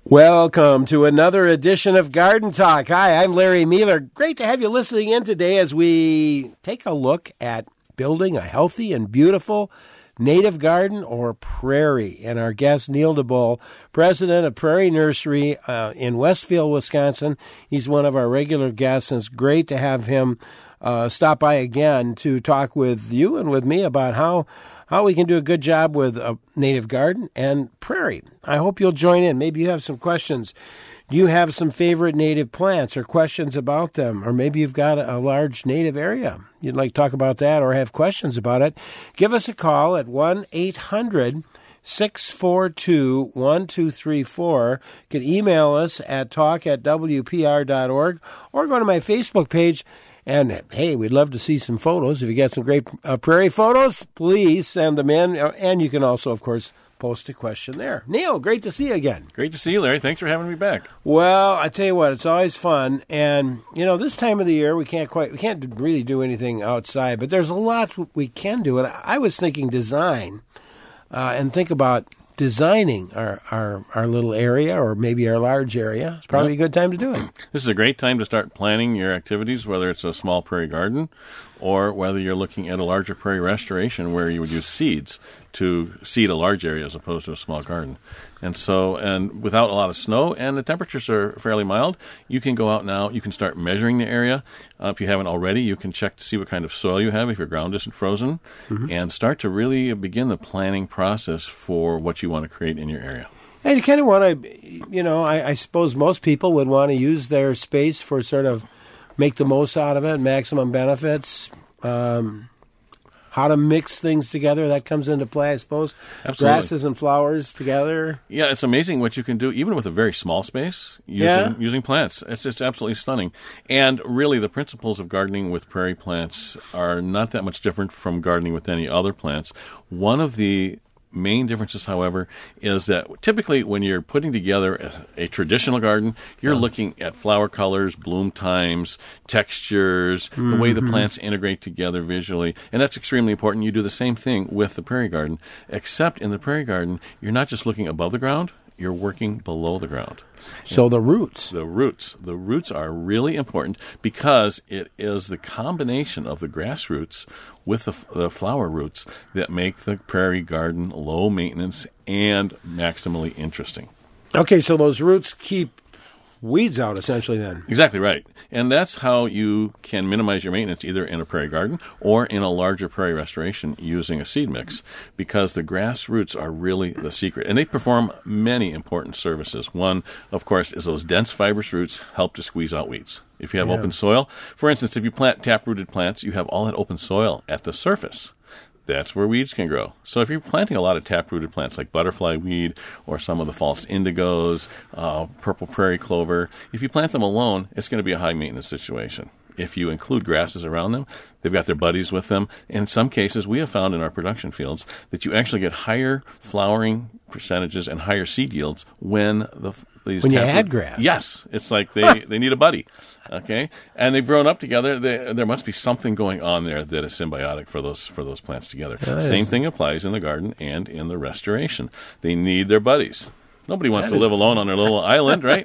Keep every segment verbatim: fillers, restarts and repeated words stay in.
Welcome to another edition of Garden Talk. Hi, I'm Larry Mueller. Great to have you listening in today as we take a look at building a healthy and beautiful native garden or prairie. And our guest, Neil DeBoll, president of Prairie Nursery uh, in Westfield, Wisconsin. He's one of our regular guests, and it's great to have him uh, stop by again to talk with you and with me about how how we can do a good job with a native garden and prairie. I hope you'll join in. Maybe you have some questions. Do you have some favorite native plants or questions about them? Or maybe you've got a large native area. You'd like to talk about that or have questions about it. Give us a call at one eight hundred six four two one two three four. You can email us at talk at w p r dot org or go to my Facebook page. And, hey, we'd love to see some photos. If you got some great uh, prairie photos, please send them in. And you can also, of course, post a question there. Neil, great to see you again. Great to see you, Larry. Thanks for having me back. Well, I tell you what, it's always fun. And, you know, this time of the year, we can't quite, we can't really do anything outside. But there's a lot we can do. And I was thinking design uh, and think about designing our, our, our little area or maybe our large area. It's probably yep. a good time to do it. This is a great time to start planning your activities, whether it's a small prairie garden or whether you're looking at a larger prairie restoration where you would use seeds to seed a large area as opposed to a small garden. And so, and without a lot of snow and the temperatures are fairly mild, you can go out now, you can start measuring the area. Uh, if you haven't already, you can check to see what kind of soil you have if your ground isn't frozen, mm-hmm. and start to really begin the planning process for what you want to create in your area. And you kind of want to, you know, I, I suppose most people would want to use their space for sort of make the most out of it, maximum benefits. Um, how to mix things together, that comes into play, I suppose. Absolutely. Grasses and flowers together. Yeah, it's amazing what you can do, even with a very small space, using, yeah. using plants. It's just absolutely stunning. And really, the principles of gardening with prairie plants are not that much different from gardening with any other plants. One of the main differences, however, is that typically when you're putting together a, a traditional garden, you're yeah. looking at flower colors, bloom times, textures, mm-hmm. the way the plants integrate together visually, and that's extremely important. You do the same thing with the prairie garden, except in the prairie garden, you're not just looking above the ground, you're working below the ground. So and the roots. The roots. The roots are really important because it is the combination of the grass roots with the, the flower roots that make the prairie garden low maintenance and maximally interesting. Okay, so those roots keep weeds out, essentially, then. Exactly right. And that's how you can minimize your maintenance either in a prairie garden or in a larger prairie restoration using a seed mix, because the grass roots are really the secret. And they perform many important services. One, of course, is those dense fibrous roots help to squeeze out weeds. If you have yeah. open soil, for instance, if you plant tap-rooted plants, you have all that open soil at the surface. That's where weeds can grow. So if you're planting a lot of tap-rooted plants like butterfly weed or some of the false indigos, uh, purple prairie clover, if you plant them alone, it's going to be a high-maintenance situation. If you include grasses around them, they've got their buddies with them. In some cases, we have found in our production fields that you actually get higher flowering percentages and higher seed yields when the these when you tap- add grass. Yes, it's like they, they need a buddy, okay? And they've grown up together. They, there must be something going on there that is symbiotic for those for those plants together. That Same is. thing applies in the garden and in the restoration. They need their buddies. Nobody wants that to is. live alone on their little island, right?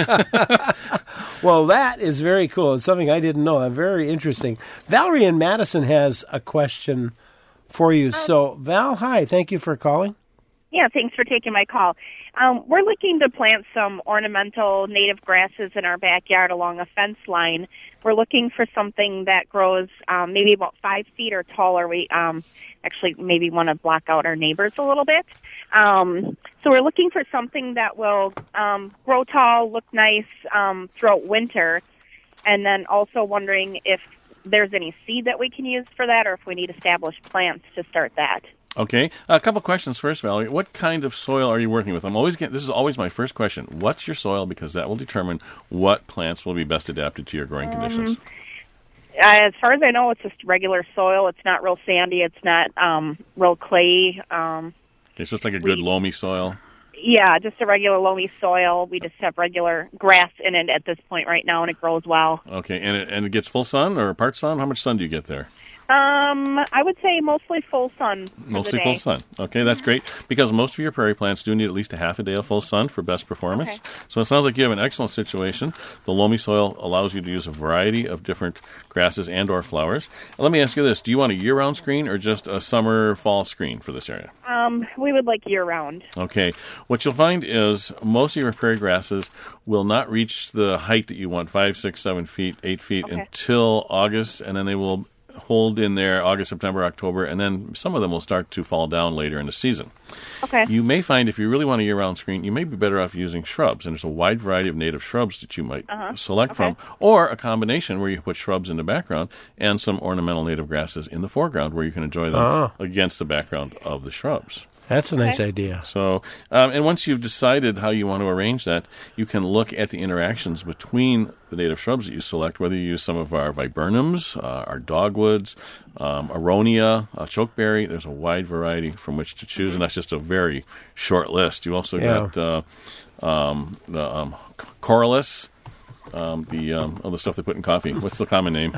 Well, that is very cool. It's something I didn't know. Very interesting. Valerie in Madison has a question for you. So, Val, hi. Thank you for calling. Yeah, thanks for taking my call. Um, we're looking to plant some ornamental native grasses in our backyard along a fence line. We're looking for something that grows um, maybe about five feet or taller. We um, actually maybe want to block out our neighbors a little bit. Um, so we're looking for something that will um, grow tall, look nice um, throughout winter, and then also wondering if there's any seed that we can use for that or if we need established plants to start that. Okay. A couple questions first, Valerie. What kind of soil are you working with? I'm always getting, this is always my first question. What's your soil? Because that will determine what plants will be best adapted to your growing um, conditions. As far as I know, it's just regular soil. It's not real sandy. It's not um, real clay. Um, okay, so it's like a good we, loamy soil? Yeah, just a regular loamy soil. We just have regular grass in it at this point right now, and it grows well. Okay, and it, and it gets full sun or part sun? How much sun do you get there? Um, I would say mostly full sun. For Mostly the day. full sun. Okay, that's great because most of your prairie plants do need at least a half a day of full sun for best performance. Okay. So it sounds like you have an excellent situation. The loamy soil allows you to use a variety of different grasses and or flowers. And let me ask you this. Do you want a year-round screen or just a summer, fall screen for this area? Um, we would like year round. Okay. What you'll find is most of your prairie grasses will not reach the height that you want, five, six, seven feet, eight feet, Okay. until August, and then they will hold in there August, September, October, and then some of them will start to fall down later in the season. Okay. You may find if you really want a year-round screen, you may be better off using shrubs, and there's a wide variety of native shrubs that you might Uh-huh. select Okay. from, or a combination where you put shrubs in the background and some ornamental native grasses in the foreground where you can enjoy them Oh. against the background of the shrubs. That's a nice idea. So, um, and once you've decided how you want to arrange that, you can look at the interactions between the native shrubs that you select, whether you use some of our viburnums, uh, our dogwoods, um, aronia, uh, chokeberry. There's a wide variety from which to choose, and that's just a very short list. You also Yeah. got uh, um, the um, corylus, um, the um, oh, the stuff they put in coffee. What's the common name?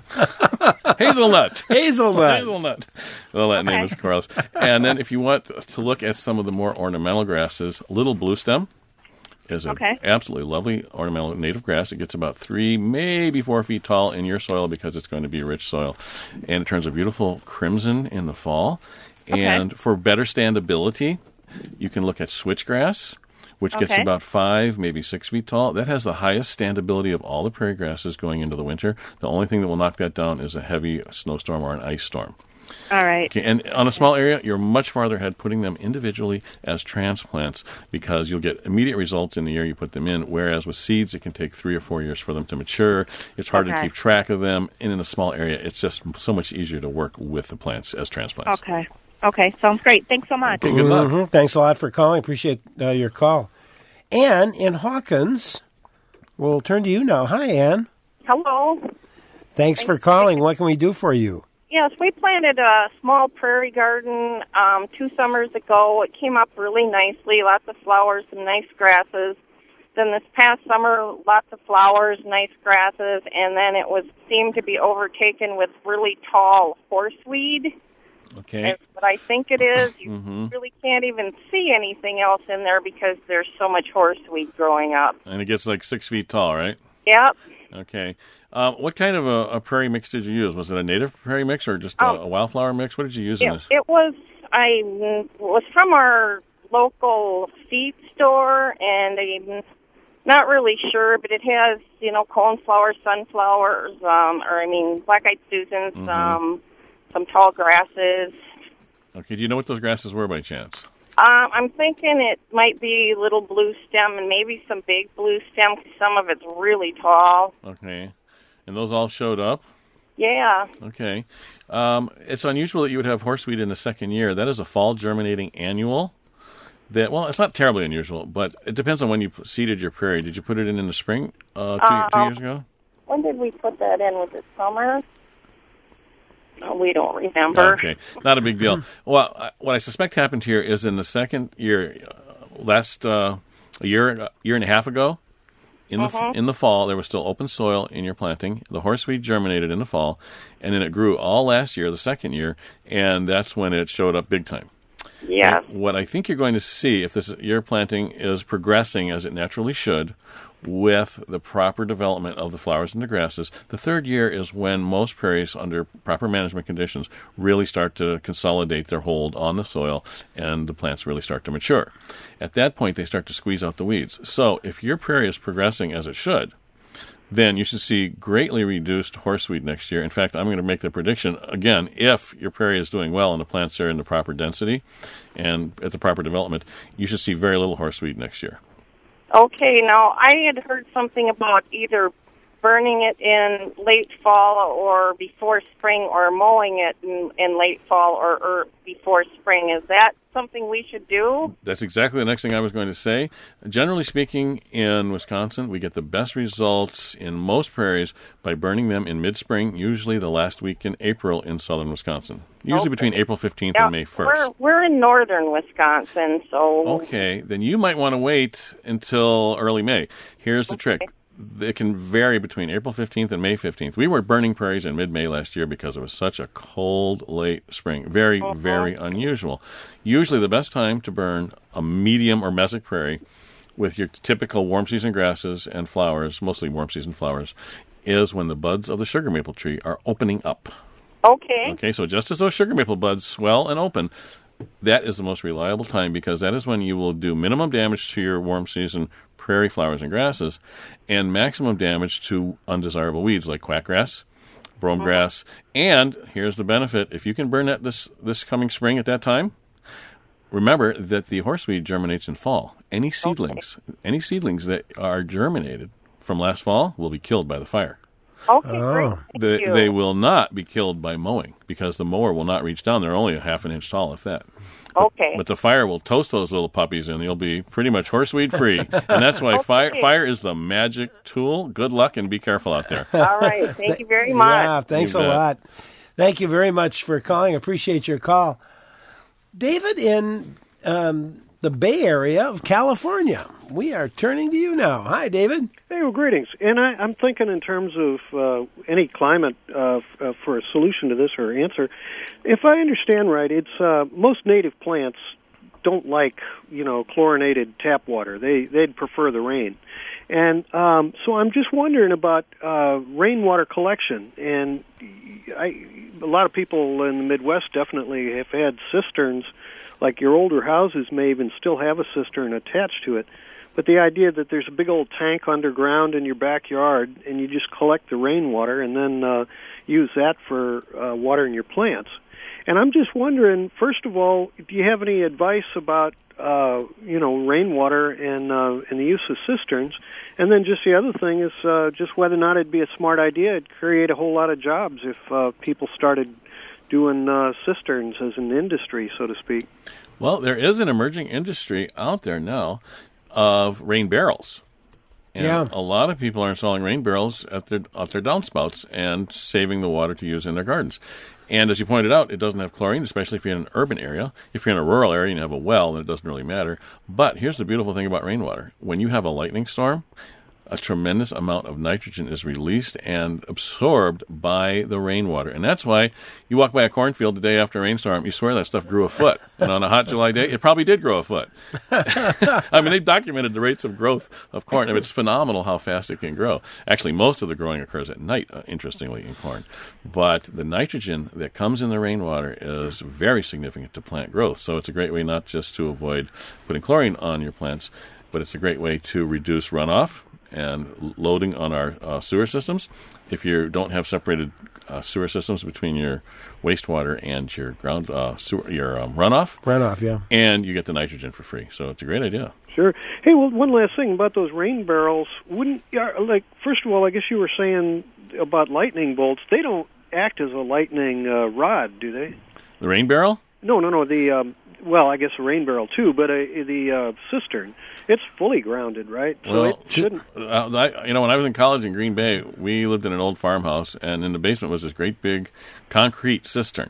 Hazelnut. Hazelnut. Hazelnut. Well, that name is Corylus. And then if you want to look at some of the more ornamental grasses, little blue stem is an Okay. absolutely lovely ornamental native grass. It gets about three, maybe four feet tall in your soil because it's going to be rich soil. And it turns a beautiful crimson in the fall. Okay. And for better standability, you can look at switchgrass, which gets Okay. about five, maybe six feet tall. That has the highest standability of all the prairie grasses going into the winter. The only thing that will knock that down is a heavy snowstorm or an ice storm. All right. Okay, and on a small area, you're much farther ahead putting them individually as transplants because you'll get immediate results in the year you put them in, whereas with seeds, it can take three or four years for them to mature. It's hard to Okay. keep track of them, and in a small area, it's just so much easier to work with the plants as transplants. Okay. Okay. Sounds great. Thanks so much. Okay, good luck. Mhm. Thanks a lot for calling. Appreciate uh, your call. Ann in Hawkins, we'll turn to you now. Hi, Ann. Hello. Thanks for calling. What can we do for you? Yes, we planted a small prairie garden um, two summers ago. It came up really nicely, lots of flowers, some nice grasses. Then this past summer, lots of flowers, nice grasses, and then it was seemed to be overtaken with really tall horseweed. Okay. That's what I think it is. You Mhm. really can't even see anything else in there because there's so much horseweed growing up. And it gets like six feet tall, right? Yep. Okay. Um, what kind of a, a prairie mix did you use? Was it a native prairie mix or just a, Oh. a wildflower mix? What did you use in It, this? it was I mm, was from our local seed store, and I'm not really sure, but it has you know coneflowers, sunflowers, um, or I mean black-eyed Susans, Mhm. um, some tall grasses. Okay. Do you know what those grasses were by chance? Um, I'm thinking it might be little blue stem and maybe some big blue stem 'cause some of it's really tall. Okay. And those all showed up? Yeah. Okay. Um, it's unusual that you would have horseweed in the second year. That is a fall germinating annual. That well, it's not terribly unusual, but it depends on when you seeded your prairie. Did you put it in in the spring uh, two, Uh, two years ago? When did we put that in? Was it summer? Oh, we don't remember. Okay, not a big deal. Well, I- what I suspect happened here is in the second year, uh, last uh, a year, a year and a half ago, in the Mhm. in the fall, there was still open soil in your planting. The horseweed germinated in the fall, and then it grew all last year, the second year, and that's when it showed up big time. Yes. And what I think you're going to see, if this your planting is progressing as it naturally should, with the proper development of the flowers and the grasses, the third year is when most prairies, under proper management conditions, really start to consolidate their hold on the soil and the plants really start to mature. At that point, they start to squeeze out the weeds. So if your prairie is progressing as it should, then you should see greatly reduced horseweed next year. In fact, I'm going to make the prediction, again, if your prairie is doing well and the plants are in the proper density and at the proper development, you should see very little horseweed next year. Okay, now I had heard something about either burning it in late fall or before spring, or mowing it in, in late fall or, or before spring. Is that something we should do? That's exactly the next thing I was going to say. Generally speaking, in Wisconsin, we get the best results in most prairies by burning them in mid-spring, usually the last week in April in southern Wisconsin. Usually Okay. between April fifteenth Yeah, and May first. We're, we're in northern Wisconsin, so... Okay, then you might want to wait until early May. Here's the trick. it can vary between April fifteenth and May fifteenth. We were burning prairies in mid-May last year because it was such a cold, late spring. Very, uh-huh. very unusual. Usually the best time to burn a medium or mesic prairie with your typical warm season grasses and flowers, mostly warm season flowers, is when the buds of the sugar maple tree are opening up. Okay. Okay, so just as those sugar maple buds swell and open, that is the most reliable time because that is when you will do minimum damage to your warm season prairie flowers and grasses and maximum damage to undesirable weeds like quackgrass, brome grass, and here's the benefit. If you can burn that this, this coming spring at that time, remember that the horseweed germinates in fall. Any seedlings, okay. any seedlings that are germinated from last fall will be killed by the fire. Okay, oh. great. Thank They, you. they will not be killed by mowing because the mower will not reach down. They're only a half an inch tall, if that. Okay. But, but the fire will toast those little puppies, and you'll be pretty much horseweed free. And that's why okay. fire fire is the magic tool. Good luck, and be careful out there. All right. Thank you very much. Yeah, thanks You a bet. lot. Thank you very much for calling. Appreciate your call. David, in um, the Bay Area of California, we are turning to you now. Hi, David. Hey, well, greetings. And I, I'm thinking in terms of uh, any climate uh, f- uh, for a solution to this or answer. If I understand right, it's uh, most native plants don't like, you know, chlorinated tap water. They, they'd prefer the rain. And um, so I'm just wondering about uh, rainwater collection. And I, a lot of people in the Midwest definitely have had cisterns, like your older houses may even still have a cistern attached to it. But the idea that there's a big old tank underground in your backyard and you just collect the rainwater and then uh, use that for uh, watering your plants. And I'm just wondering, first of all, do you have any advice about, uh, you know, rainwater and uh, and the use of cisterns? And then just the other thing is uh, just whether or not it'd be a smart idea. It'd create a whole lot of jobs if uh, people started doing uh, cisterns as an industry, so to speak. Well, there is an emerging industry out there now of rain barrels. And yeah. a lot of people are installing rain barrels at their at their downspouts and saving the water to use in their gardens. And as you pointed out, it doesn't have chlorine, especially if you're in an urban area. If you're in a rural area and you have a well, then it doesn't really matter. But here's the beautiful thing about rainwater. When you have a lightning storm, a tremendous amount of nitrogen is released and absorbed by the rainwater. And that's why you walk by a cornfield the day after a rainstorm, you swear that stuff grew a foot. And on a hot July day, it probably did grow a foot. I mean, they've documented the rates of growth of corn. I mean, it's phenomenal how fast it can grow. Actually, most of the growing occurs at night, uh, interestingly, in corn. But the nitrogen that comes in the rainwater is very significant to plant growth. So it's a great way not just to avoid putting chlorine on your plants, but it's a great way to reduce runoff and loading on our uh, sewer systems. If you don't have separated uh, sewer systems between your wastewater and your ground uh, sewer, your um, runoff, Runoff, yeah. and you get the nitrogen for free. So it's a great idea. Sure. Hey, well, one last thing about those rain barrels. Wouldn't, uh, like, first of all, I guess you were saying about lightning bolts. They don't act as a lightning uh, rod, do they? The rain barrel? No, no, no. The um, well, I guess a rain barrel too, but uh, the uh, cistern, it's fully grounded, right? So Well, it shouldn't. Uh, I, you know, when I was in college in Green Bay, we lived in an old farmhouse, and in the basement was this great big concrete cistern.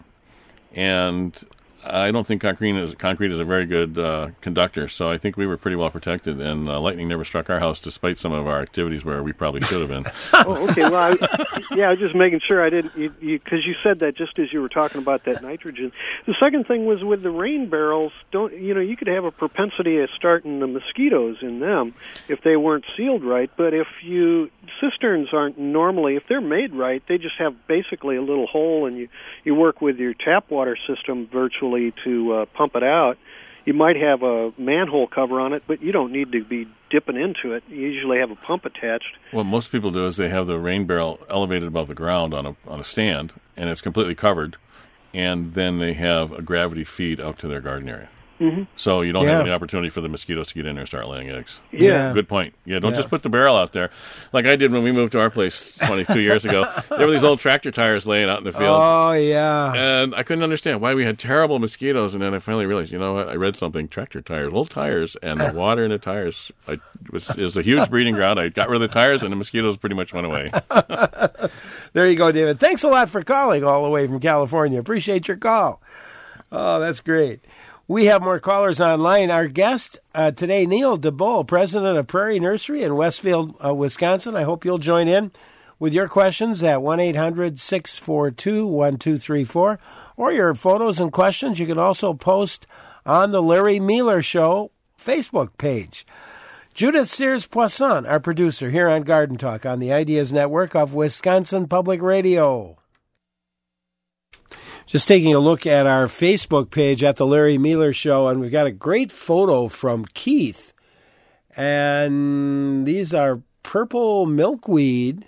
And I don't think concrete is concrete is a very good uh, conductor, so I think we were pretty well protected, and uh, lightning never struck our house, despite some of our activities where we probably should have been. Oh, okay. Well, I, yeah, I was just making sure I didn't, because you, you, you said that just as you were talking about that nitrogen. The second thing was with the rain barrels. Don't you know? You could have a propensity of starting the mosquitoes in them if they weren't sealed right. But if you cisterns aren't normally, if they're made right, they just have basically a little hole, and you you work with your tap water system virtually to uh, pump it out. You might have a manhole cover on it, but you don't need to be dipping into it. You usually have a pump attached. What most people do is they have the rain barrel elevated above the ground on a on a stand, and it's completely covered, and then they have a gravity feed out to their garden area. Mm-hmm. So you don't Yeah. have any opportunity for the mosquitoes to get in there and start laying eggs. Yeah. Good point. Yeah, don't Yeah. just put the barrel out there. Like I did when we moved to our place twenty-two years ago. There were these old tractor tires laying out in the field. Oh, yeah. And I couldn't understand why we had terrible mosquitoes. And then I finally realized, you know what? I read something, tractor tires, old tires, and the water in the tires I, was is a huge breeding ground. I got rid of the tires, and the mosquitoes pretty much went away. There you go, David. Thanks a lot for calling all the way from California. Appreciate your call. Oh, that's great. We have more callers online. Our guest uh, today, Neil DeBoll, president of Prairie Nursery in Westfield, uh, Wisconsin. I hope you'll join in with your questions at one eight hundred six four two one two three four, or your photos and questions you can also post on the Larry Mealer Show Facebook page. Judith Sears-Poisson, our producer here on Garden Talk on the Ideas Network of Wisconsin Public Radio. Just taking a look at our Facebook page at the Larry Mealer Show, and we've got a great photo from Keith. And these are purple milkweed,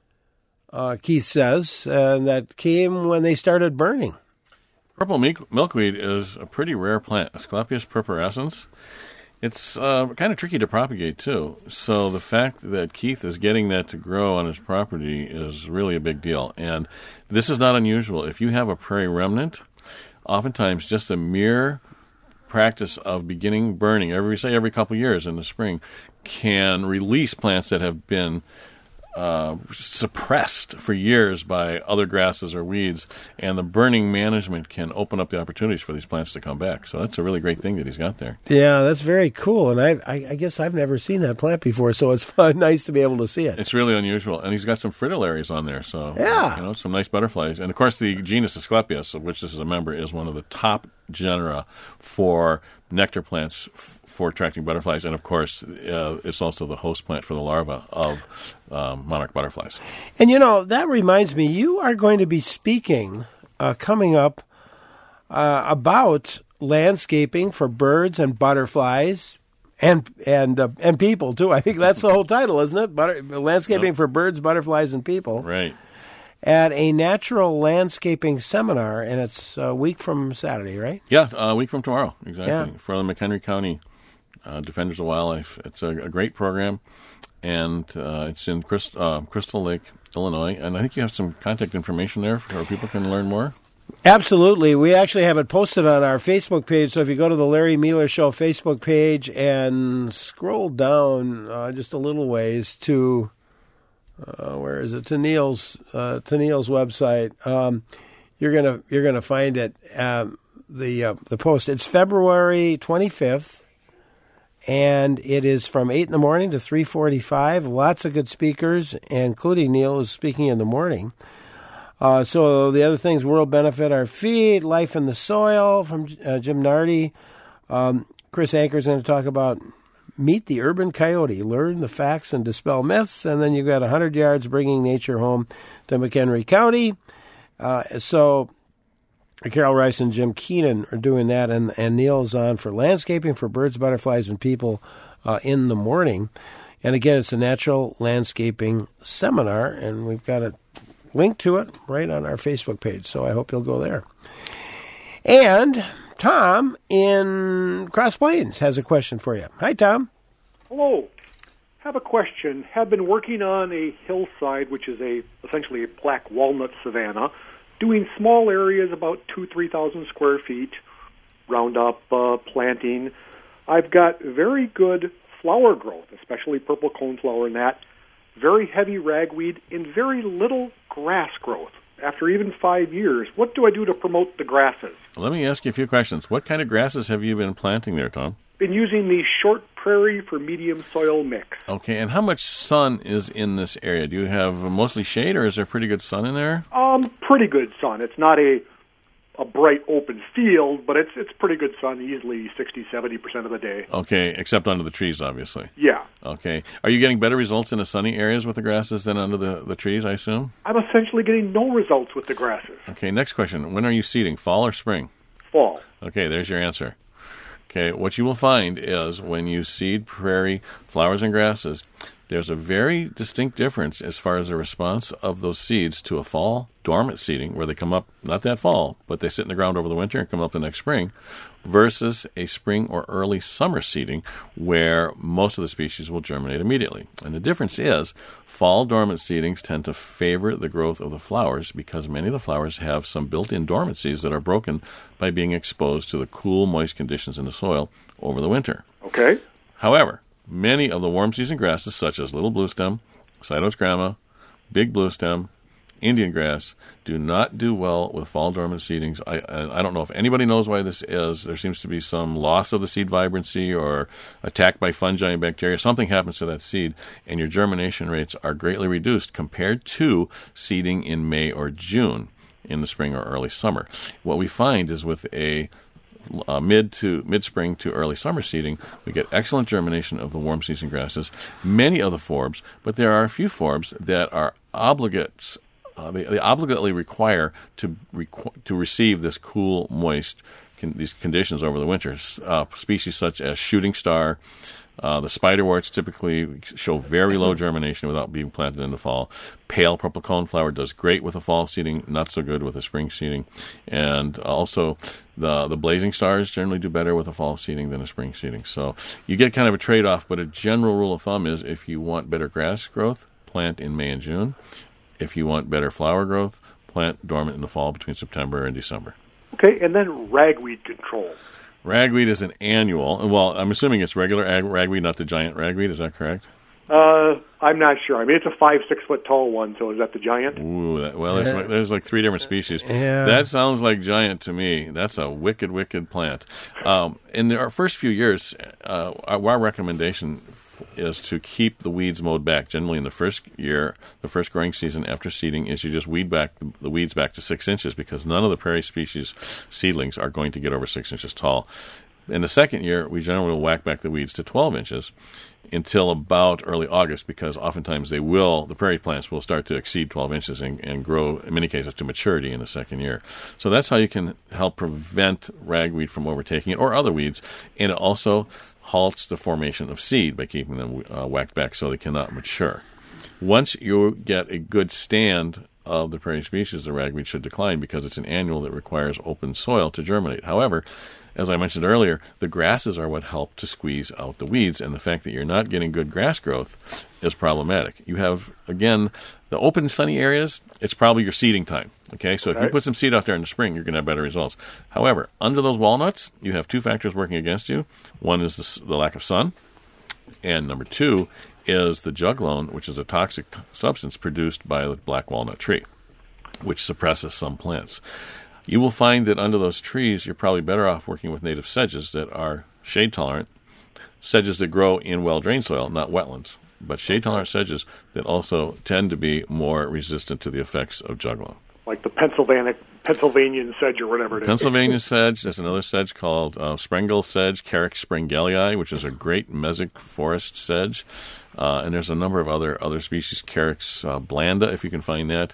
uh, Keith says, and that came when they started burning. Purple milk- milkweed is a pretty rare plant, Asclepias purpurescens. It's uh, kind of tricky to propagate, too. So the fact that Keith is getting that to grow on his property is really a big deal. And this is not unusual. If you have a prairie remnant, oftentimes just the mere practice of beginning burning, every say every couple years in the spring, can release plants that have been Uh, suppressed for years by other grasses or weeds, and the burning management can open up the opportunities for these plants to come back. So that's a really great thing that he's got there. Yeah, that's very cool, and I, I, I guess I've never seen that plant before, so it's fun, nice to be able to see it. It's really unusual, and he's got some fritillaries on there, so yeah, you know, some nice butterflies. And of course, the genus Asclepias, of which this is a member, is one of the top genera for nectar plants f- for attracting butterflies, and of course, uh, it's also the host plant for the larvae of um, monarch butterflies. And you know, that reminds me, you are going to be speaking uh, coming up uh, about landscaping for birds and butterflies and and uh, and people too. I think that's the whole title, isn't it? Butter- landscaping Yep. for birds, butterflies, and people. Right. At a natural landscaping seminar, and it's a week from Saturday, right? Yeah, a week from tomorrow, exactly. Yeah. For the McHenry County uh, Defenders of Wildlife. It's a, a great program, and uh, it's in Christ, uh, Crystal Lake, Illinois. And I think you have some contact information there where people can learn more. Absolutely. We actually have it posted on our Facebook page. So if you go to the Larry Mealer Show Facebook page and scroll down uh, just a little ways to... Uh, where is it? To Neil's uh, to Neil's website. Um, you're gonna you're gonna find it. Um, the uh, the post. It's February twenty-fifth, and it is from eight in the morning to three forty-five. Lots of good speakers, including Neil is speaking in the morning. Uh, so the other things: World Benefit Our Feet, Life in the Soil from uh, Jim Nardi. Um, Chris Anker's going to talk about Meet the Urban Coyote, learn the facts and dispel myths, and then you've got one hundred yards bringing nature home to McHenry County. Uh, so Carol Rice and Jim Keenan are doing that, and, and Neil's on for landscaping for birds, butterflies, and people uh, in the morning. And again, it's a natural landscaping seminar, and we've got a link to it right on our Facebook page, so I hope you'll go there. And Tom in Cross Plains has a question for you. Hi, Tom. Hello. Have a question. Have been working on a hillside, which is a essentially a black walnut savanna, doing small areas about two, three thousand square feet, roundup uh, planting. I've got very good flower growth, especially purple coneflower and that. Very heavy ragweed and very little grass growth. After even five years, what do I do to promote the grasses? Let me ask you a few questions. What kind of grasses have you been planting there, Tom? Been using the short prairie for medium soil mix. Okay, and how much sun is in this area? Do you have mostly shade, or is there pretty good sun in there? Um, pretty good sun. It's not a a bright open field, but it's it's pretty good sun, easily sixty, seventy percent of the day. Okay, except under the trees, obviously. Yeah. Okay. Are you getting better results in the sunny areas with the grasses than under the, the trees, I assume? I'm essentially getting no results with the grasses. Okay, next question. When are you seeding, fall or spring? Fall. Okay, there's your answer. Okay, what you will find is when you seed prairie flowers and grasses, there's a very distinct difference as far as the response of those seeds to a fall dormant seeding, where they come up not that fall, but they sit in the ground over the winter and come up the next spring, versus a spring or early summer seeding, where most of the species will germinate immediately. And the difference is fall dormant seedings tend to favor the growth of the flowers because many of the flowers have some built-in dormancies that are broken by being exposed to the cool, moist conditions in the soil over the winter. Okay. However, many of the warm season grasses, such as little bluestem, Cytos grama, big bluestem, Indian grass do not do well with fall dormant seedings. I I don't know if anybody knows why this is. There seems to be some loss of the seed vibrancy or attack by fungi and bacteria. Something happens to that seed, and your germination rates are greatly reduced compared to seeding in May or June in the spring or early summer. What we find is with a Uh, mid to mid-spring to early summer seeding, we get excellent germination of the warm season grasses, many of the forbs, but there are a few forbs that are obligates. Uh, they, they obligately require to requ- to receive this cool, moist con- these conditions over the winter. Uh, species such as shooting star. Uh, the spiderworts typically show very low germination without being planted in the fall. Pale purple coneflower does great with a fall seeding, not so good with a spring seeding. And also, the the blazing stars generally do better with a fall seeding than a spring seeding. So you get kind of a trade-off, but a general rule of thumb is if you want better grass growth, plant in May and June. If you want better flower growth, plant dormant in the fall between September and December. Okay, and then ragweed control. Ragweed is an annual. Well, I'm assuming it's regular ag- ragweed, not the giant ragweed. Is that correct? Uh, I'm not sure. I mean, it's a five, six foot tall one. So is that the giant? Ooh, that, well, there's like, there's like three different species. Yeah. That sounds like giant to me. That's a wicked, wicked plant. Um, in our first few years, uh, our, our recommendation is to keep the weeds mowed back. Generally, in the first year, the first growing season after seeding, is you just weed back the, the weeds back to six inches because none of the prairie species seedlings are going to get over six inches tall. In the second year, we generally will whack back the weeds to twelve inches until about early August because oftentimes they will, the prairie plants will start to exceed twelve inches and, and grow, in many cases, to maturity in the second year. So that's how you can help prevent ragweed from overtaking it or other weeds. And it also halts the formation of seed by keeping them uh, whacked back so they cannot mature. Once you get a good stand of the prairie species, the ragweed should decline because it's an annual that requires open soil to germinate. However, as I mentioned earlier, the grasses are what help to squeeze out the weeds, and the fact that you're not getting good grass growth is problematic. You have, again, the open sunny areas, it's probably your seeding time. Okay, so Okay. if you put some seed out there in the spring, you're going to have better results. However, under those walnuts, you have two factors working against you. One is the, the lack of sun, and number two is the juglone, which is a toxic t- substance produced by the black walnut tree, which suppresses some plants. You will find that under those trees, you're probably better off working with native sedges that are shade-tolerant, sedges that grow in well-drained soil, not wetlands, but shade-tolerant sedges that also tend to be more resistant to the effects of juglone. Like the Pennsylvania Pennsylvanian sedge or whatever it is. Pennsylvania sedge, there's another sedge called uh, Sprengel sedge, Carex sprengelii, which is a great mesic forest sedge. Uh, and there's a number of other other species, Carex uh, blanda, if you can find that.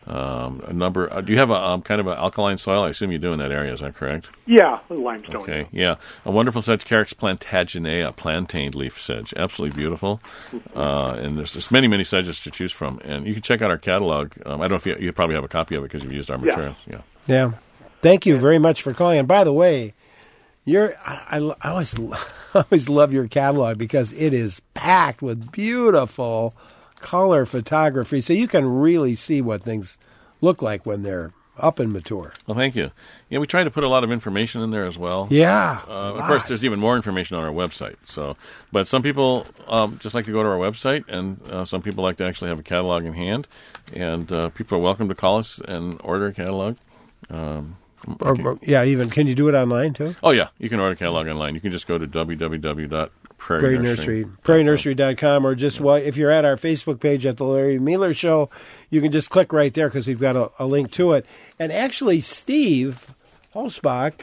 Um, a number. Uh, do you have a um, kind of an alkaline soil? I assume you do in that area. Is that correct? Yeah, limestone. Okay, yeah. A wonderful sedge, Carex plantaginea, plantain leaf sedge. Absolutely beautiful. Uh, and there's just many, many sedges to choose from. And you can check out our catalog. Um, I don't know if you, you probably have a copy of it because you've used our materials. Yeah. Yeah. Thank you very much for calling. And by the way, you're, I, I, I always I always love your catalog because it is packed with beautiful color photography, so you can really see what things look like when they're up and mature. Well, thank you. Yeah, we try to put a lot of information in there as well. Yeah. Uh, of course, there's even more information on our website. So, but some people um, just like to go to our website, and uh, some people like to actually have a catalog in hand. And uh, people are welcome to call us and order a catalog. Um, Or, okay. or- yeah, even can you do it online too? Oh, yeah. You can order a catalog online. You can just go to w w w dot prairie Prairie nursery Nursery, prairie nursery dot com, or just well, if you're at our Facebook page at the Larry Mealer Show, you can just click right there because we've got a, a link to it. And actually, Steve Holzbach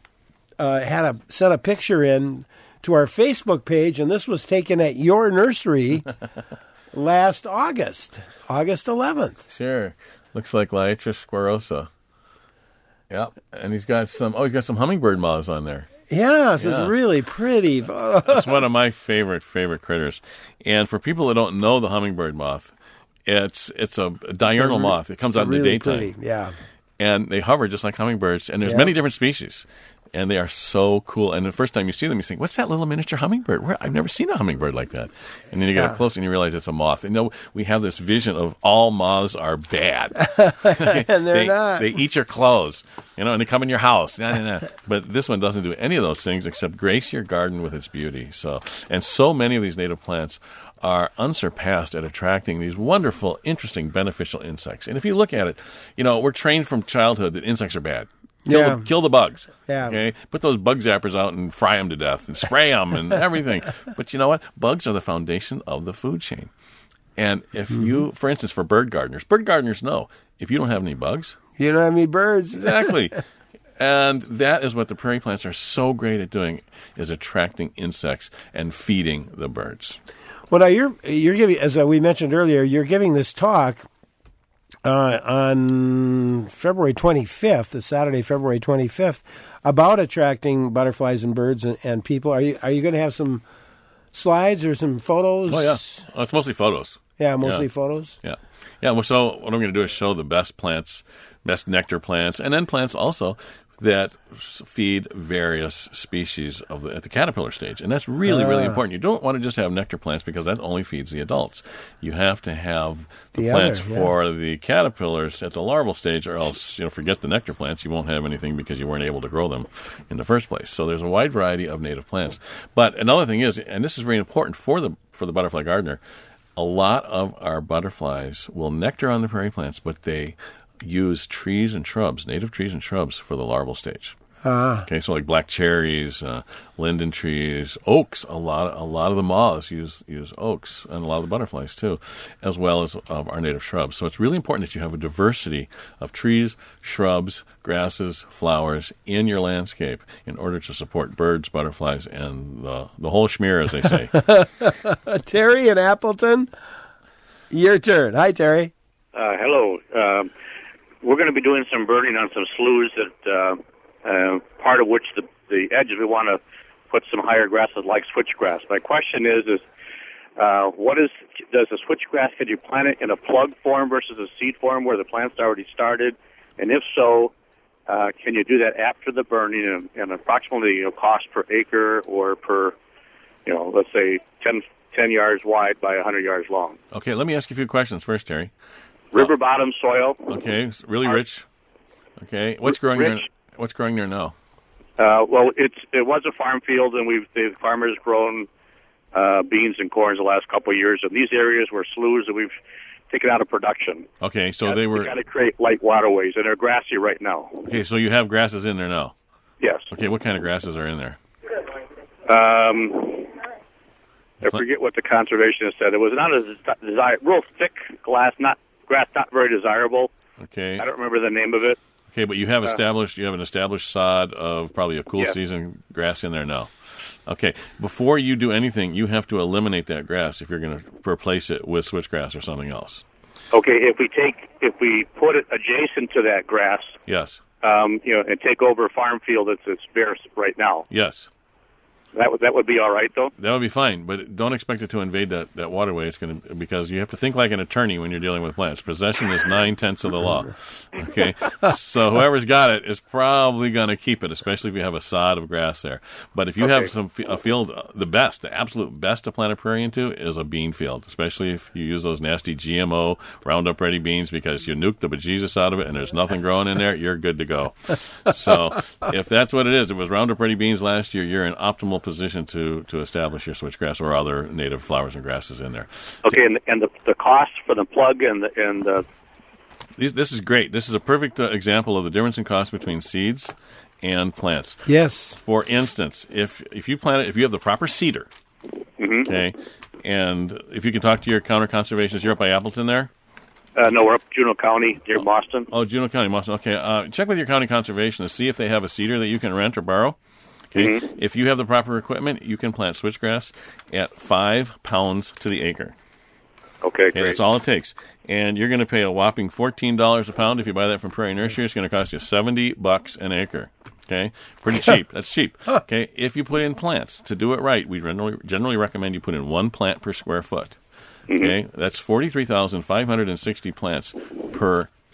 uh, had a sent a picture in to our Facebook page, and this was taken at your nursery last August, August eleventh. Sure. Looks like Liatris squarosa. Yep. And he's got some, oh, he's got some hummingbird moths on there. Yes, Yeah. it's really pretty. It's one of my favorite, favorite critters. And for people that don't know the hummingbird moth, it's it's a diurnal moth. It comes out in the really daytime. pretty. Yeah. And they hover just like hummingbirds. And there's Yeah. many different species. And they are so cool. And the first time you see them, you think, what's that little miniature hummingbird? Where, I've never seen a hummingbird like that. And then you get Yeah. up close and you realize it's a moth. And you know, we have this vision of all moths are bad. And they're they, not. They eat your clothes, you know, and they come in your house. Nah, nah, nah. But this one doesn't do any of those things except grace your garden with its beauty. So, and so many of these native plants are unsurpassed at attracting these wonderful, interesting, beneficial insects. And if you look at it, you know, we're trained from childhood that insects are bad. Kill, Yeah. the, kill the bugs. Yeah. Okay. Put those bug zappers out and fry them to death and spray them and everything. But you know what? Bugs are the foundation of the food chain. And if Mm-hmm. you, for instance, for bird gardeners, bird gardeners know if you don't have any bugs, You don't have any birds. exactly. And that is what the prairie plants are so great at doing, is attracting insects and feeding the birds. Well, now you're you're giving, as uh, we mentioned earlier, you're giving this talk uh, on February twenty-fifth, the Saturday, February twenty-fifth, about attracting butterflies and birds and, and people. Are you are you going to have some slides or some photos? Oh, yeah. Oh, it's mostly photos. Yeah, mostly Yeah. photos. Yeah. Yeah. Well, so what I'm going to do is show the best plants, best nectar plants, and then plants also that s- feed various species of the, at the caterpillar stage. And that's really, really Ah. important. You don't want to just have nectar plants because that only feeds the adults. You have to have the, The plants other, yeah. for the caterpillars at the larval stage, or else, you know, forget the nectar plants. You won't have anything because you weren't able to grow them in the first place. So there's a wide variety of native plants. But another thing is, and this is very important for the for the butterfly gardener, a lot of our butterflies will nectar on the prairie plants, but they use trees and shrubs, native trees and shrubs, for the larval stage. Ah. Okay, so like black cherries, uh, linden trees, oaks. A lot, a lot of the moths use use oaks, and a lot of the butterflies too, as well as of our native shrubs. So it's really important that you have a diversity of trees, shrubs, grasses, flowers in your landscape in order to support birds, butterflies, and the the whole schmear, as they say. Terry in Appleton, your turn. Hi, Terry. Uh, hello. Um, we're going to be doing some birding on some sloughs that, uh, uh, part of which the, the edges we want to put some higher grasses like switchgrass. My question is, is uh, what is, does the switchgrass, could you plant it in a plug form versus a seed form where the plant's already started? And if so, uh, can you do that after the burning, and, and approximately, you know, cost per acre or per, you know, let's say ten, ten yards wide by one hundred yards long? Okay, let me ask you a few questions first, Terry. River bottom soil. Okay, it's really rich. Okay, what's growing Rich. there? What's growing there now? Uh, well, it's it was a farm field, and we've the farmers grown uh, beans and corns the last couple of years. And these areas were sloughs that we've taken out of production. Okay, so Uh, they we were got to create light waterways, and they're grassy right now. okay. So you have grasses in there now. Yes. Okay, what kind of grasses are in there? Um, I forget what the conservationist said. It was not a desire, real thick glass, not grass, not very desirable. Okay, I don't remember the name of it. okay, but you have established you have an established sod of probably a cool Yeah. season grass in there now. Okay, before you do anything, you have to eliminate that grass if you're going to replace it with switchgrass or something else. Okay, if we take if we put it adjacent to that grass, Yes, um, you know, and take over a farm field that's it's bare right now. yes. That would that would be all right, though. That would be fine, but don't expect it to invade that, that waterway. It's going to because you have to think like an attorney when you're dealing with plants. Possession is nine tenths of the law. Okay, so whoever's got it is probably going to keep it, especially if you have a sod of grass there. But if you Okay. have some f- a field, uh, the best, the absolute best to plant a prairie into is a bean field, especially if you use those nasty G M O Roundup Ready beans because you nuke the bejesus out of it and there's nothing growing in there. You're good to go. So if that's what it is, it was Roundup Ready beans last year. You're in optimal position to, to establish your switchgrass or other native flowers and grasses in there. Okay, and, and the the cost for the plug and the, and the These, this is great. This is a perfect uh, example of the difference in cost between seeds and plants. Yes. For instance, if if you plant it, if you have the proper cedar, okay, and if you can talk to your counter conservationist, you're up by Appleton there. uh, no, we're up Juneau County near Boston. Oh, Juneau County, Boston. Okay, uh, check with your county conservationist, see if they have a cedar that you can rent or borrow. Okay, if you have the proper equipment, you can plant switchgrass at five pounds to the acre. Okay, Okay, great. that's all it takes. And you're going to pay a whopping fourteen dollars a pound if you buy that from Prairie Nursery. It's going to cost you seventy bucks an acre. Okay, pretty cheap. That's cheap. Okay, if you put in plants to do it right, we generally generally recommend you put in one plant per square foot. Okay, that's forty-three thousand five hundred sixty plants per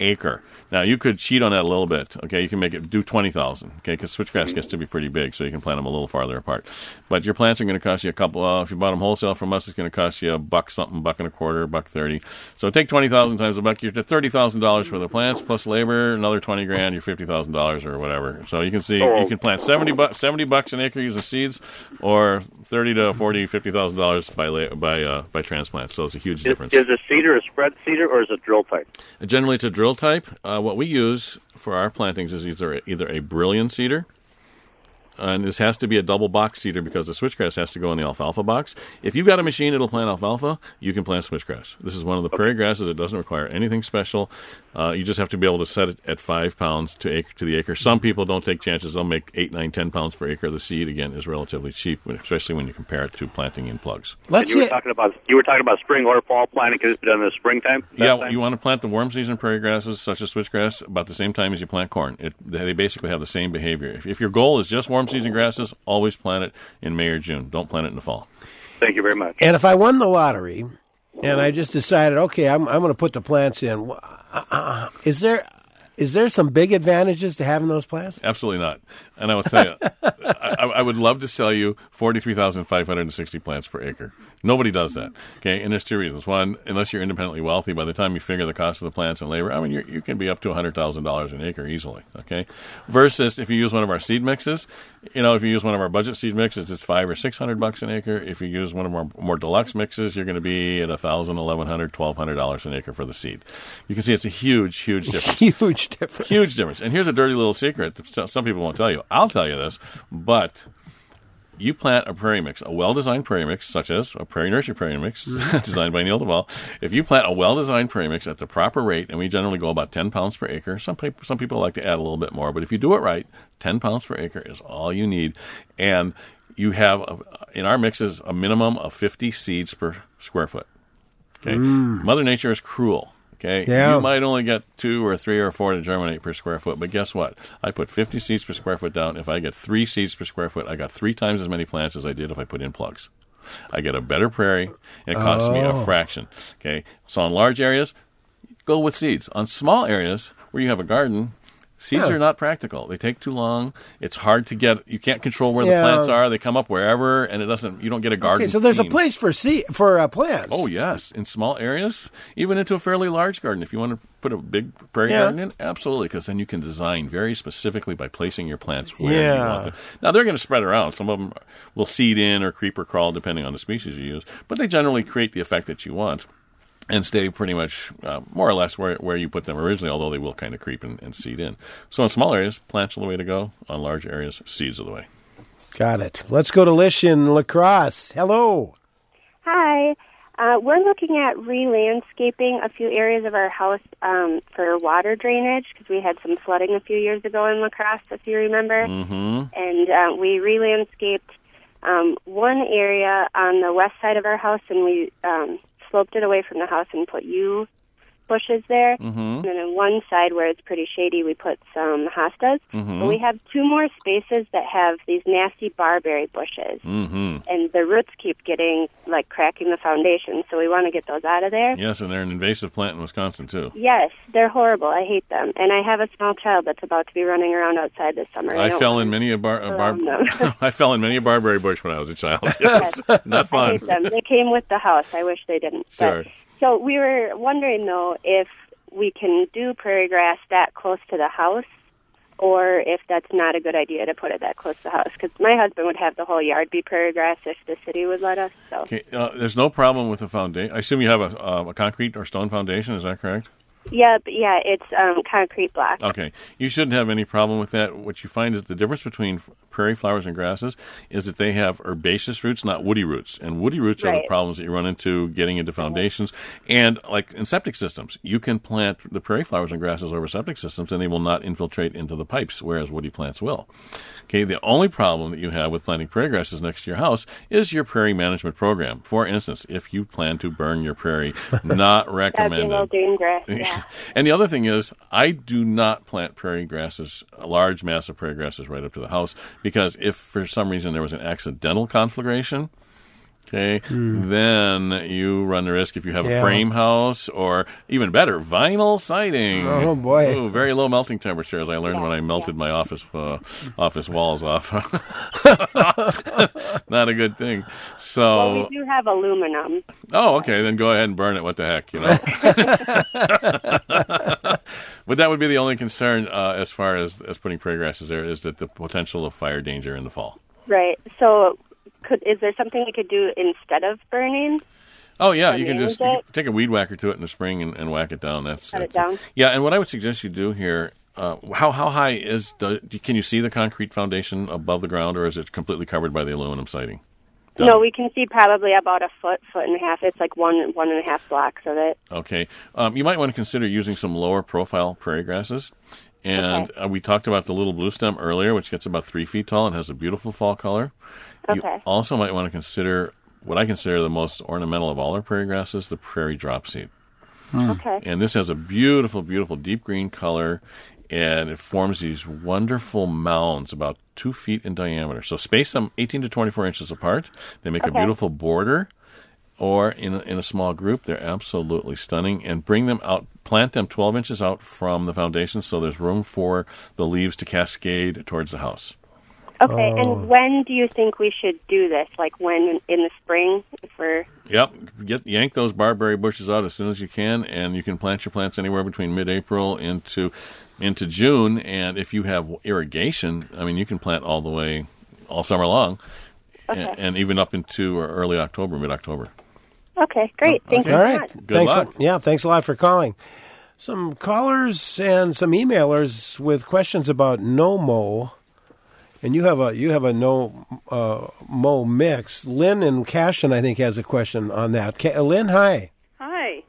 acre. Now, you could cheat on that a little bit. Okay, you can make it do twenty thousand. Okay, because switchgrass gets to be pretty big, so you can plant them a little farther apart. But your plants are going to cost you a couple. Uh, if you bought them wholesale from us, it's going to cost you a buck something, buck and a quarter, buck thirty. So take twenty thousand times a buck. You're at thirty thousand dollars for the plants plus labor. Another twenty grand. You're fifty thousand dollars or whatever. So you can see you can plant seventy bucks, seventy bucks an acre using seeds, or thirty to forty, fifty thousand dollars by la- by uh, by transplant. So it's a huge Is, difference. is a seeder a spread seeder or is it drill type? Generally, it's a drill type. Uh, what we use for our plantings is either either a brilliant seeder, and this has to be a double box seeder because the switchgrass has to go in the alfalfa box. If you've got a machine that'll plant alfalfa, you can plant switchgrass. This is one of the prairie grasses. It doesn't require anything special. Uh, you just have to be able to set it at five pounds to acre to the acre. Some people don't take chances. They'll make eight, nine, ten pounds per acre. The seed, again, is relatively cheap, especially when you compare it to planting in plugs. Let's you were see. talking about you were talking about spring or fall planting. Can this be done in the springtime? Yeah, time? you want to plant the warm season prairie grasses, such as switchgrass, about the same time as you plant corn. It, they basically have the same behavior. If, if your goal is just warm season grasses, always plant it in May or June. Don't plant it in the fall. Thank you very much. And if I won the lottery, and I just decided, okay, I'm I'm going to put the plants in, uh, is there is there some big advantages to having those plants? Absolutely not. And I will tell you, I, I would love to sell you forty-three thousand five hundred sixty plants per acre. Nobody does that. Okay, and there's two reasons. One, unless you're independently wealthy, by the time you figure the cost of the plants and labor, I mean, you're, you can be up to one hundred thousand dollars an acre easily. Okay, versus if you use one of our seed mixes, you know, if you use one of our budget seed mixes, it's five or six hundred bucks an acre. If you use one of our more deluxe mixes, you're going to be at a thousand, eleven hundred, twelve hundred dollars an acre for the seed. You can see it's a huge, huge difference. Huge difference. Huge difference. And here's a dirty little secret that some people won't tell you. I'll tell you this, but you plant a prairie mix, a well-designed prairie mix, such as a prairie nursery prairie mix designed by Neil DeValle. If you plant a well-designed prairie mix at the proper rate, and we generally go about ten pounds per acre, some people, some people like to add a little bit more, but if you do it right, ten pounds per acre is all you need. And you have, a, in our mixes, a minimum of fifty seeds per square foot. Okay, mm. Mother Nature is cruel. Okay, yeah. You might only get two or three or four to germinate per square foot, but guess what? I put fifty seeds per square foot down. If I get three seeds per square foot, I got three times as many plants as I did if I put in plugs. I get a better prairie, and it costs oh. me a fraction. Okay, so on large areas, go with seeds. On small areas where you have a garden, seeds yeah. are not practical. They take too long. It's hard to get. You can't control where yeah. the plants are. They come up wherever, and it doesn't. You don't get a garden. Okay, so there's theme. a place for seed, for uh, plants. Oh yes, in small areas, even into a fairly large garden. If you want to put a big prairie yeah. garden in, absolutely, because then you can design very specifically by placing your plants where yeah. you want them. Now they're going to spread around. Some of them will seed in or creep or crawl, depending on the species you use, but they generally create the effect that you want and stay pretty much uh, more or less where where you put them originally, although they will kind of creep and, and seed in. So in small areas, plants are the way to go. On large areas, seeds are the way. Got it. Let's go to Lish in La Crosse. Hello. Hi. Uh, we're looking at re-landscaping a few areas of our house um, for water drainage because we had some flooding a few years ago in La Crosse, if you remember. Mm-hmm. And uh, we re-landscaped um, one area on the west side of our house, and we um, sloped it away from the house and put yew bushes there. Mm-hmm. And then on one side where it's pretty shady, we put some hostas. Mm-hmm. But we have two more spaces that have these nasty barberry bushes. Mm-hmm. And the roots keep getting, like, cracking the foundation. So we want to get those out of there. Yes, and they're an invasive plant in Wisconsin, too. Yes, they're horrible. I hate them. And I have a small child that's about to be running around outside this summer. I, I fell in many a bar. A bar I fell in many a barberry bush when I was a child. Yes, yes. Not fun. I hate them. They came with the house. I wish they didn't. Sure. But, so we were wondering, though, if we can do prairie grass that close to the house, or if that's not a good idea to put it that close to the house. Because my husband would have the whole yard be prairie grass if the city would let us. So. Okay, uh, there's no problem with the foundation. I assume you have a, uh, a concrete or stone foundation. Is that correct? Yeah, yeah, it's um, concrete block. Okay. You shouldn't have any problem with that. What you find is the difference between prairie flowers and grasses is that they have herbaceous roots, not woody roots. And woody roots right. are the problems that you run into getting into foundations. And like in septic systems, you can plant the prairie flowers and grasses over septic systems and they will not infiltrate into the pipes, whereas woody plants will. Okay, the only problem that you have with planting prairie grasses next to your house is your prairie management program. For instance, if you plan to burn your prairie, not recommended. That'd be a little green grass, yeah. And the other thing is, I do not plant prairie grasses, a large mass of prairie grasses right up to the house, because if for some reason there was an accidental conflagration, Okay, Hmm. then you run the risk if you have Yeah. a frame house or even better, vinyl siding. Oh, boy. Ooh, very low melting temperature, as I learned when I melted my office uh, office walls off. Not a good thing. So, Well, we do have aluminum. oh, okay, then go ahead and burn it. What the heck, you know? But that would be the only concern uh, as far as, as putting prairie grasses there, is that the potential of fire danger in the fall. Right. So, could is there something we could do instead of burning? Oh yeah, Or you can manage just you can it? take a weed whacker to it in the spring and, and whack it down. That's, Cut it that's down? Yeah, and what I would suggest you do here, uh, how how high is do, can you see the concrete foundation above the ground, or is it completely covered by the aluminum siding? Down- No, we can see probably about a foot, foot and a half. It's like one, one and a half blocks of it. Okay, um, you might want to consider using some lower profile prairie grasses. And Okay. uh, we talked about the little blue stem earlier, which gets about three feet tall and has a beautiful fall color. You Okay. also might want to consider what I consider the most ornamental of all our prairie grasses, the prairie dropseed. Okay. And this has a beautiful, beautiful deep green color, and it forms these wonderful mounds about two feet in diameter. So space them eighteen to twenty-four inches apart. They make a Okay. beautiful border, or in a, in a small group. They're absolutely stunning. And bring them out, plant them twelve inches out from the foundation so there's room for the leaves to cascade towards the house. Okay. Oh. And when do you think we should do this? Like when in the spring? For Yep, get yank those barberry bushes out as soon as you can, and you can plant your plants anywhere between mid-April into into June. And if you have irrigation, I mean, you can plant all the way all summer long, Okay. and, and even up into early October, mid-October. Okay, great. Thank you All so right. much. Good thanks luck. A, yeah, thanks a lot for calling. Some callers and some emailers with questions about no mow. And you have a you have a no uh, mow mix. Lynn in Cashton, I think, has a question on that. Ca- Lynn, hi. Hi.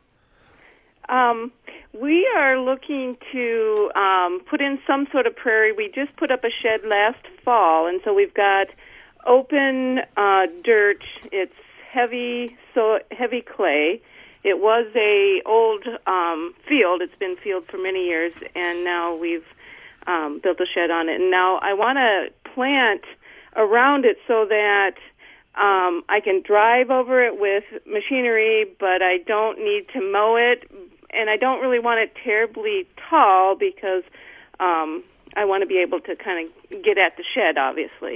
Um, we are looking to um, put in some sort of prairie. We just put up a shed last fall, and so we've got open uh, dirt. It's heavy, so heavy clay. It was a old um, field. It's been field for many years, and now we've um, built a shed on it. And now I want to plant around it so that um, I can drive over it with machinery, but I don't need to mow it, and I don't really want it terribly tall because um, I want to be able to kind of get at the shed, obviously.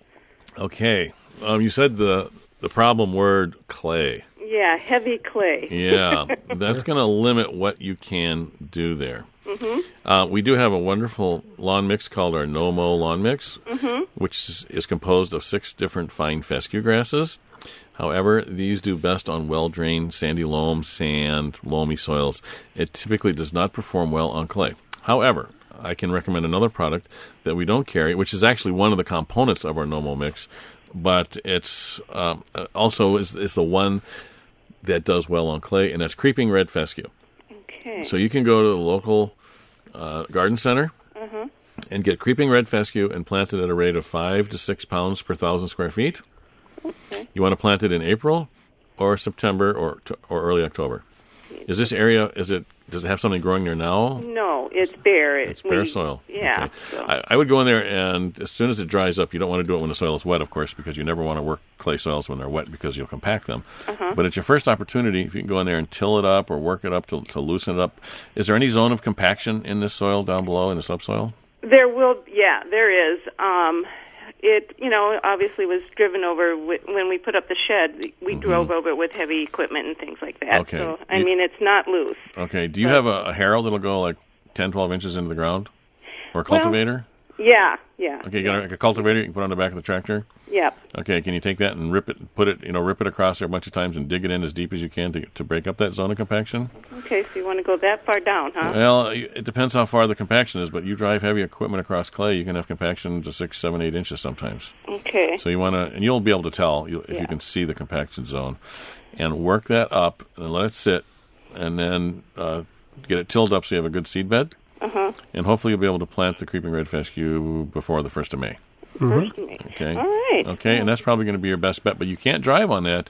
Okay, um, you said the the problem word clay. Yeah, heavy clay. Yeah, that's going to limit what you can do there. Mm-hmm. Uh, we do have a wonderful lawn mix called our No Mow Lawn Mix, Mm-hmm. which is, is composed of six different fine fescue grasses. However, these do best on well-drained sandy loam, sand, loamy soils. It typically does not perform well on clay. However, I can recommend another product that we don't carry, which is actually one of the components of our No Mow Mix, but it's um, also is, is the one that does well on clay, and that's Creeping Red Fescue. Okay. So you can go to the local uh, garden center Uh-huh. and get Creeping Red Fescue and plant it at a rate of five to six pounds per thousand square feet. Okay. You want to plant it in April or September or or early October. Is this area, is it, does it have something growing there now? No, it's bare. It- It's bare we- soil. Yeah. Okay. So. I, I would go in there, and as soon as it dries up, you don't want to do it when the soil is wet, of course, because you never want to work clay soils when they're wet because you'll compact them. Uh-huh. But it's your first opportunity, if you can go in there and till it up or work it up to, to loosen it up. Is there any zone of compaction in this soil down below, in the subsoil? There will, yeah, there is. Um, it, you know, obviously was driven over wi- when we put up the shed. We drove over it with heavy equipment and things like that. Mm-hmm. Okay. So, I You- mean, it's not loose. Okay. Do you have a, a harrow that'll go like ten, twelve inches into the ground? Or a Well- cultivator? Yeah, yeah. Okay, you got a, a cultivator you can put on the back of the tractor? Yep. Okay, can you take that and rip it, put it, you know, rip it across there a bunch of times and dig it in as deep as you can to, to break up that zone of compaction? Okay, so you want to go that far down, huh? Well, it depends how far the compaction is, but you drive heavy equipment across clay, you can have compaction to six, seven, eight inches sometimes. Okay. So you want to, and you'll be able to tell you, if Yeah. you can see the compaction zone, and work that up and let it sit, and then uh, get it tilled up so you have a good seed bed, Uh-huh. and hopefully you'll be able to plant the Creeping Red Fescue before the first of May. First May. Okay. All right. Okay, and that's probably going to be your best bet, but you can't drive on that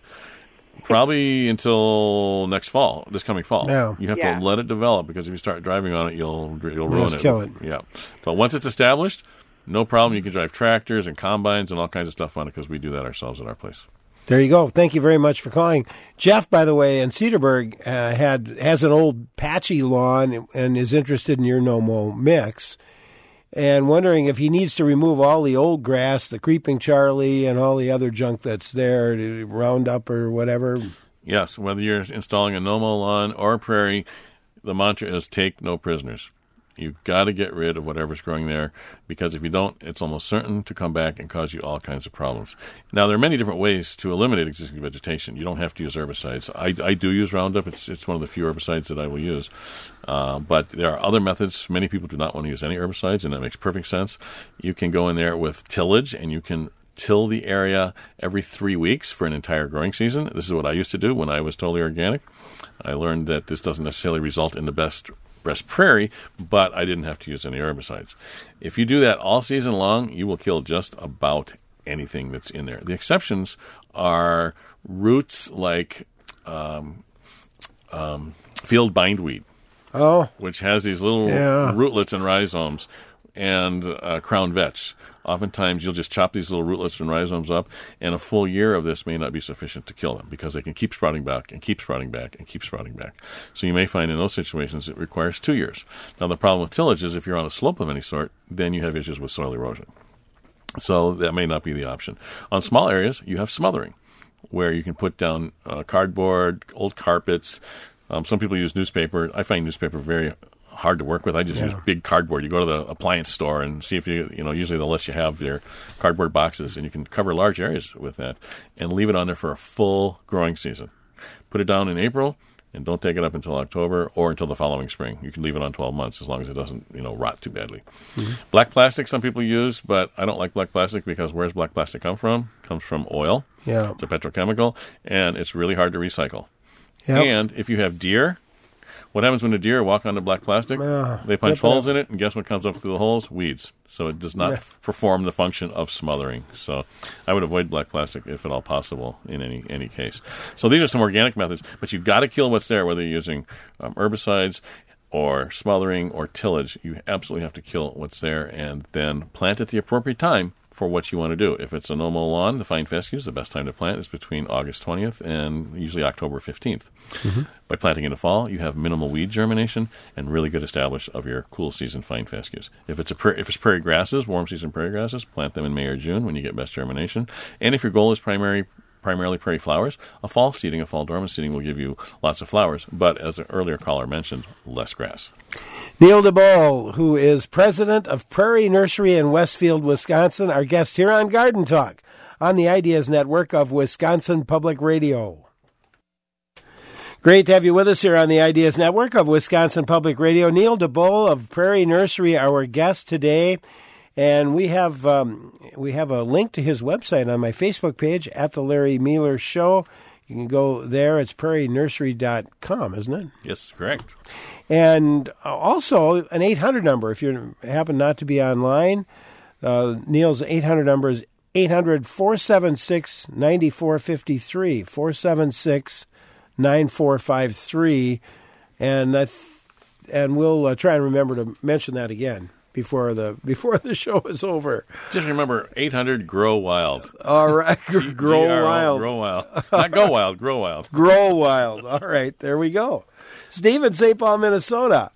probably until next fall, this coming fall. Yeah. You have Yeah. to let it develop, because if you start driving on it, you'll you'll ruin Just it. kill it. Yeah. But once it's established, no problem. You can drive tractors and combines and all kinds of stuff on it, because we do that ourselves at our place. There you go. Thank you very much for calling. Jeff, by the way, in Cedarburg, uh, had has an old patchy lawn and is interested in your no-mow mix, and wondering if he needs to remove all the old grass, the creeping Charlie, and all the other junk that's there, to Roundup or whatever. Yes, whether you're installing a no-mow lawn or a prairie, the mantra is take no prisoners. You've got to get rid of whatever's growing there, because if you don't, it's almost certain to come back and cause you all kinds of problems. Now, there are many different ways to eliminate existing vegetation. You don't have to use herbicides. I, I do use Roundup. It's it's one of the few herbicides that I will use. Uh, but there are other methods. Many people do not want to use any herbicides, and that makes perfect sense. You can go in there with tillage, and you can till the area every three weeks for an entire growing season. This is what I used to do when I was totally organic. I learned that this doesn't necessarily result in the best breast prairie, but I didn't have to use any herbicides. If you do that all season long, you will kill just about anything that's in there. The exceptions are roots like um, um, field bindweed, oh, which has these little yeah. rootlets and rhizomes, and uh, crown vetch. Oftentimes, you'll just chop these little rootlets and rhizomes up, and a full year of this may not be sufficient to kill them, because they can keep sprouting back and keep sprouting back and keep sprouting back. So you may find in those situations it requires two years. Now, the problem with tillage is if you're on a slope of any sort, then you have issues with soil erosion. So that may not be the option. On small areas, you have smothering, where you can put down uh, cardboard, old carpets. Um, some people use newspaper. I find newspaper very hard to work with. I just yeah. use big cardboard. You go to the appliance store and see if you, you know, usually they'll let you have their cardboard boxes, and you can cover large areas with that and leave it on there for a full growing season. Put it down in April and don't take it up until October or until the following spring. You can leave it on twelve months as long as it doesn't, you know, rot too badly. Mm-hmm. Black plastic some people use, but I don't like black plastic because where's black plastic come from? It comes from oil. Yeah. It's a petrochemical, and it's really hard to recycle. Yep. And if you have deer, what happens when the deer walk onto black plastic? Uh, they punch yep, holes yep. in it, and guess what comes up through the holes? Weeds. So it does not Yeah. f- perform the function of smothering. So I would avoid black plastic if at all possible in any any case. So these are some organic methods, but you've got to kill what's there, whether you're using um, herbicides or smothering or tillage. You absolutely have to kill what's there and then plant at the appropriate time for what you want to do. If it's a no-mow lawn, the fine fescues, the best time to plant is between August twentieth and usually October fifteenth. Mm-hmm. By planting in the fall, you have minimal weed germination and really good establish of your cool season fine fescues. If it's a pra- if it's prairie grasses, warm season prairie grasses, plant them in May or June when you get best germination. And if your goal is primary primarily prairie flowers, a fall seeding, a fall dormant seeding will give you lots of flowers, but as an earlier caller mentioned, less grass. Neil DeBoll, who is president of Prairie Nursery in Westfield, Wisconsin, our guest here on Garden Talk on the Ideas Network of Wisconsin Public Radio. Great to have you with us here on the Ideas Network of Wisconsin Public Radio. Neil DeBoll of Prairie Nursery, our guest today. And we have um, we have a link to his website on my Facebook page, at The Larry Mealer Show. You can go there. It's prairie nursery dot com, isn't it? Yes, correct. And also an eight hundred number if you happen not to be online. Uh, Neil's eight hundred number is eight hundred, four seven six, nine four five three, four seven six, nine four five three. And, I th- and we'll uh, try and remember to mention that again before the before the show is over. Just remember, eight hundred, grow wild. All right, grow G R O, wild. Grow wild. Not go wild, grow wild. Grow wild. All right, there we go. Steve in Saint Paul, Minnesota.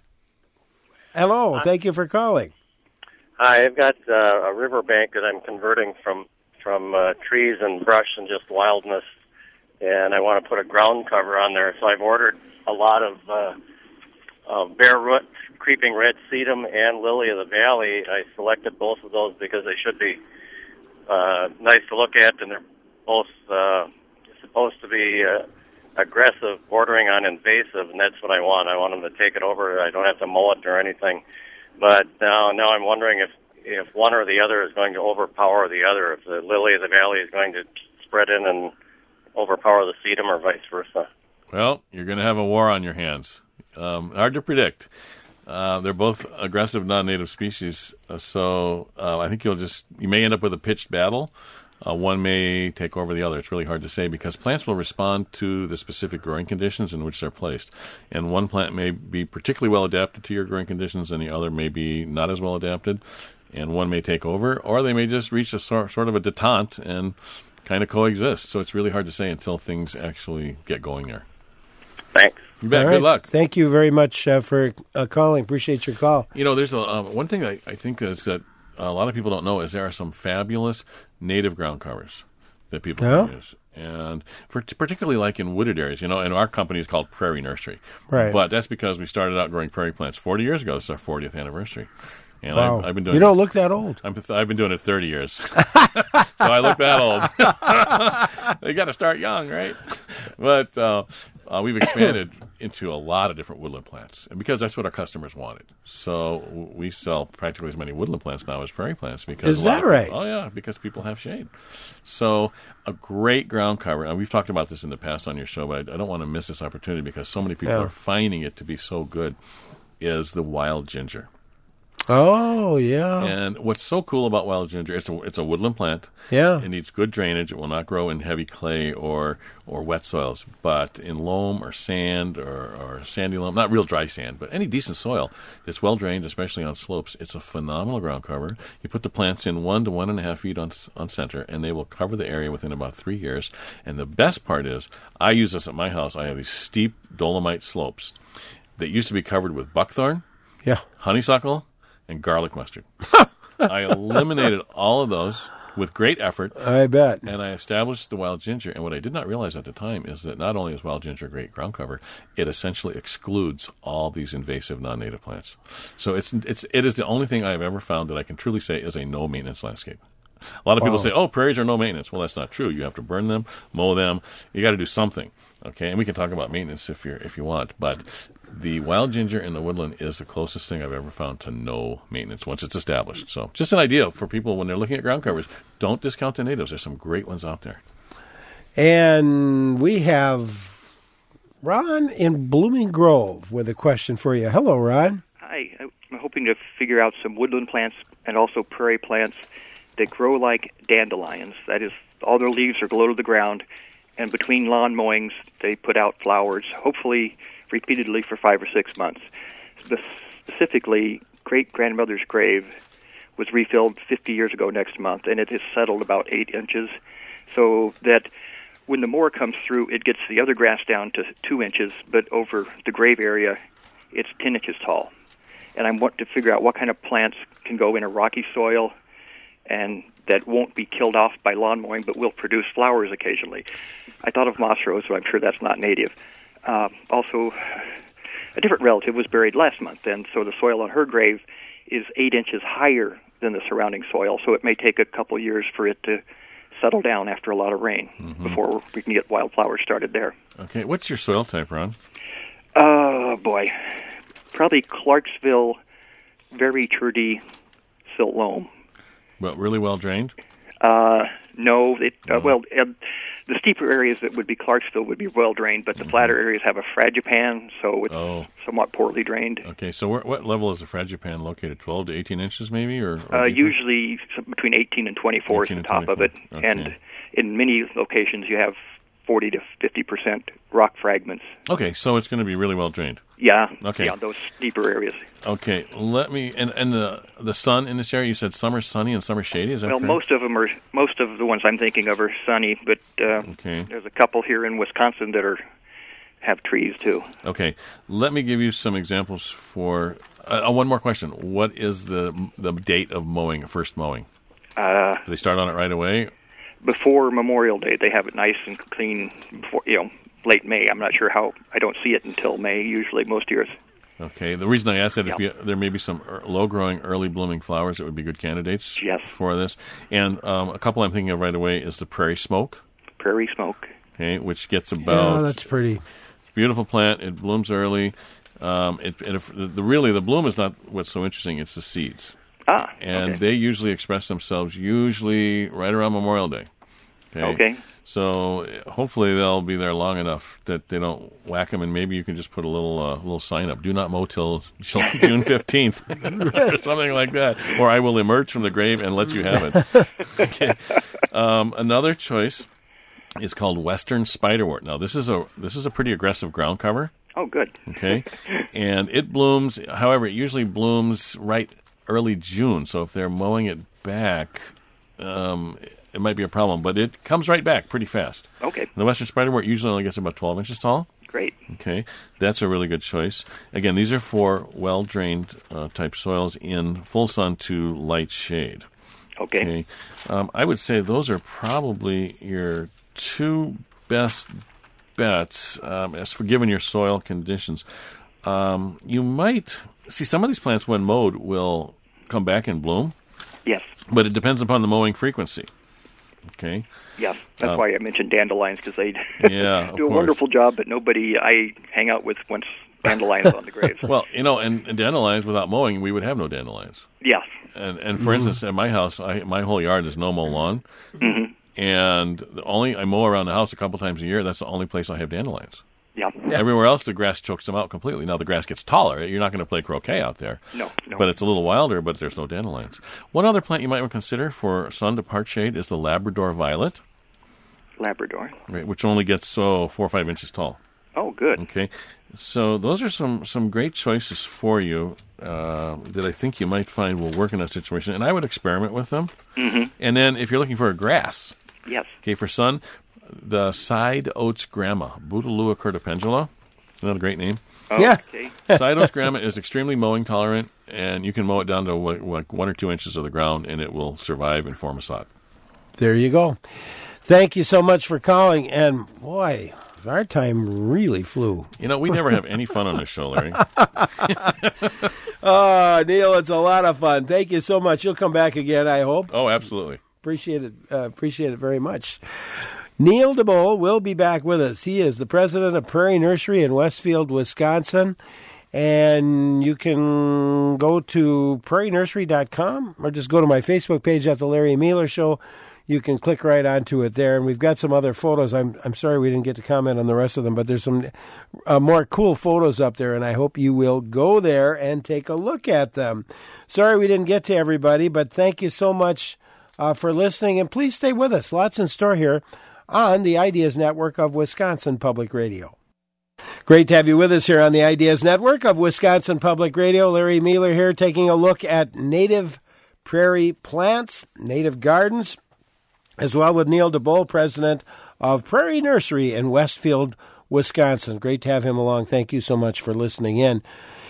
Hello, Hi. Thank you for calling. Hi, I've got uh, a riverbank that I'm converting from from uh, trees and brush and just wildness, and I want to put a ground cover on there. So I've ordered a lot of uh, uh, bare root, creeping red sedum, and lily of the valley. I selected both of those because they should be uh, nice to look at, and they're both uh, supposed to be uh, aggressive, bordering on invasive, and that's what I want. I want them to take it over. I don't have to mow it or anything. But now, now I'm wondering if, if one or the other is going to overpower the other, if the lily of the valley is going to spread in and overpower the sedum or vice versa. Well, you're going to have a war on your hands. Um, hard to predict. Uh, they're both aggressive non-native species, uh, so uh, I think you'll just you may end up with a pitched battle. Uh, one may take over the other. It's really hard to say because plants will respond to the specific growing conditions in which they're placed. And one plant may be particularly well adapted to your growing conditions and the other may be not as well adapted. And one may take over, or they may just reach a sort, sort of a detente and kind of coexist. So it's really hard to say until things actually get going there. Thanks. You bet. All Good right. luck. Thank you very much uh, for uh, calling. Appreciate your call. You know, there's a um, one thing I, I think is that a lot of people don't know is there are some fabulous native ground covers that people Oh? can use. And for, particularly like in wooded areas, you know, and our company is called Prairie Nursery. Right. But that's because we started out growing prairie plants forty years ago. It's our fortieth anniversary. And Wow. I've, I've been doing You don't this- look that old. I'm, I've been doing it thirty years. So I look that old. You got to start young, right? But uh, uh, we've expanded into a lot of different woodland plants, and because that's what our customers wanted. So w- we sell practically as many woodland plants now as prairie plants. Because Is a lot that of right? people- oh, yeah, because people have shade. So a great ground cover, and we've talked about this in the past on your show, but I, I don't want to miss this opportunity because so many people Yeah. are finding it to be so good, is the wild ginger. Oh, yeah. And what's so cool about wild ginger, it's a, it's a woodland plant. Yeah. It needs good drainage. It will not grow in heavy clay or, or wet soils. But in loam or sand or, or sandy loam, not real dry sand, but any decent soil that's well drained, especially on slopes, it's a phenomenal ground cover. You put the plants in one to one and a half feet on, on center, and they will cover the area within about three years. And the best part is, I use this at my house. I have these steep dolomite slopes that used to be covered with buckthorn, Yeah. honeysuckle, and garlic mustard. I eliminated all of those with great effort, I bet. and I established the wild ginger. And what I did not realize at the time is that not only is wild ginger a great ground cover, it essentially excludes all these invasive non-native plants. So it's it's it is the only thing I've ever found that I can truly say is a no-maintenance landscape. A lot of people Wow. say, oh, prairies are no maintenance. Well, that's not true. You have to burn them, mow them. You got to do something. Okay, and we can talk about maintenance if you if you want, but the wild ginger in the woodland is the closest thing I've ever found to no maintenance once it's established. So just an idea for people when they're looking at ground covers. Don't discount the natives. There's some great ones out there. And we have Ron in Blooming Grove with a question for you. Hello, Ron. Hi, I'm hoping to figure out some woodland plants and also prairie plants that grow like dandelions. That is, all their leaves are low to the ground, and between lawn mowings, they put out flowers, hopefully repeatedly for five or six months. Spe- specifically, great-grandmother's grave was refilled fifty years ago next month, and it has settled about eight inches, so that when the mower comes through, it gets the other grass down to two inches, but over the grave area, it's ten inches tall. And I want to figure out what kind of plants can go in a rocky soil and that won't be killed off by lawn mowing, but will produce flowers occasionally. I thought of moss rose, but I'm sure that's not native. Uh, also, a different relative was buried last month, and so the soil on her grave is eight inches higher than the surrounding soil, so it may take a couple years for it to settle down after a lot of rain Mm-hmm. before we can get wildflowers started there. Okay, what's your soil type, Ron? Oh, boy. Probably Clarksville, very turdy silt loam. Well, really well drained? Uh, no, it, uh, well, uh, the steeper areas that would be Clarksville would be well drained, but the flatter areas have a fragipan, so it's Oh. somewhat poorly drained. Okay, so where, what level is the fragipan located? twelve to eighteen inches maybe? or, or Uh, deeper? usually some- between eighteen and twenty-four is the eighteen and top of it, twenty-four. and Okay. in many locations you have forty to fifty percent rock fragments. Okay, so it's going to be really well drained. Yeah, Okay. yeah, those steeper areas. Okay, let me and and the the sun in this area. You said summer's sunny and summer's shady. Is that Well, correct? most of them are. Most of the ones I'm thinking of are sunny, but uh, Okay. there's a couple here in Wisconsin that are have trees too. Okay, let me give you some examples for. Uh, uh, one more question: what is the the date of mowing? First mowing? Uh, Do they start on it right away? before Memorial Day, they have it nice and clean. Before you know, late May. I'm not sure how. I don't see it until May usually most years. Okay. The reason I asked that, if Yeah. you, there may be some er, low-growing, early-blooming flowers that would be good candidates Yes. for this. And um, a couple I'm thinking of right away is the prairie smoke. Prairie smoke. Okay, which gets about Yeah, that's pretty. beautiful plant. It blooms early. Um, it, it, if, the really the bloom is not what's so interesting. It's the seeds, Ah, and okay. they usually express themselves usually right around Memorial Day. Okay. Okay. So uh, hopefully they'll be there long enough that they don't whack them, and maybe you can just put a little uh, little sign up: "Do not mow till June fifteenth," or something like that, or I will emerge from the grave and let you have it. Okay. Um, another choice is called Western Spiderwort. Now this is a this is a pretty aggressive ground cover. Oh, good. Okay, and it blooms. However, it usually blooms right early June. So if they're mowing it back, um, it might be a problem, but it comes right back pretty fast. Okay. The Western Spiderwort usually only gets about twelve inches tall. Great. Okay, that's a really good choice. Again, these are for well-drained uh, type soils in full sun to light shade. Okay. okay? Um, I would say those are probably your two best bets um, as for given your soil conditions. Um, you might see some of these plants when mowed will come back and bloom. Yes. But it depends upon the mowing frequency. Okay. Yes, that's Uh, why I mentioned dandelions, because they Yeah, of do a course. wonderful job, but nobody I hang out with wants dandelions on the graves. Well, you know, and, and dandelions, without mowing, we would have no dandelions. Yes. And and for instance, at my house, I, my whole yard is no mow lawn, Mm-hmm. and the only I mow around the house a couple times a year. That's the only place I have dandelions. Yeah. Everywhere else, the grass chokes them out completely. Now the grass gets taller. You're not going to play croquet out there. No, no. But it's a little wilder. But there's no dandelions. One other plant you might want to consider for sun to part shade is the Labrador violet, Labrador. right, which only gets so four or five inches tall. Oh, good. Okay, so those are some, some great choices for you uh, that I think you might find will work in that situation. And I would experiment with them. Mm-hmm. And then if you're looking for a grass, Yes. okay, for sun, the side oats grama, Bouteloua curtipendula. Isn't that a great name? Oh, Yeah. Okay. Side oats grama is extremely mowing tolerant, and you can mow it down to like, like one or two inches of the ground, and it will survive and form a sod. There you go. Thank you so much for calling. And boy, our time really flew. You know, we never have any fun on this show, Larry. Oh, Neil, it's a lot of fun. Thank you so much. You'll come back again, I hope. Oh, absolutely. Appreciate it. Uh, appreciate it very much. Neil DeBole will be back with us. He is the president of Prairie Nursery in Westfield, Wisconsin. And you can go to prairie nursery dot com or just go to my Facebook page at The Larry Mealer Show. You can click right onto it there. And we've got some other photos. I'm I'm sorry we didn't get to comment on the rest of them, but there's some uh, more cool photos up there, and I hope you will go there and take a look at them. Sorry we didn't get to everybody, but thank you so much uh, for listening. And please stay with us. Lots in store here on the Ideas Network of Wisconsin Public Radio. Great to have you with us here on the Ideas Network of Wisconsin Public Radio. Larry Mealer here, taking a look at native prairie plants, native gardens, as well with Neil DeBole, president of Prairie Nursery in Westfield, Wisconsin. Great to have him along. Thank you so much for listening in.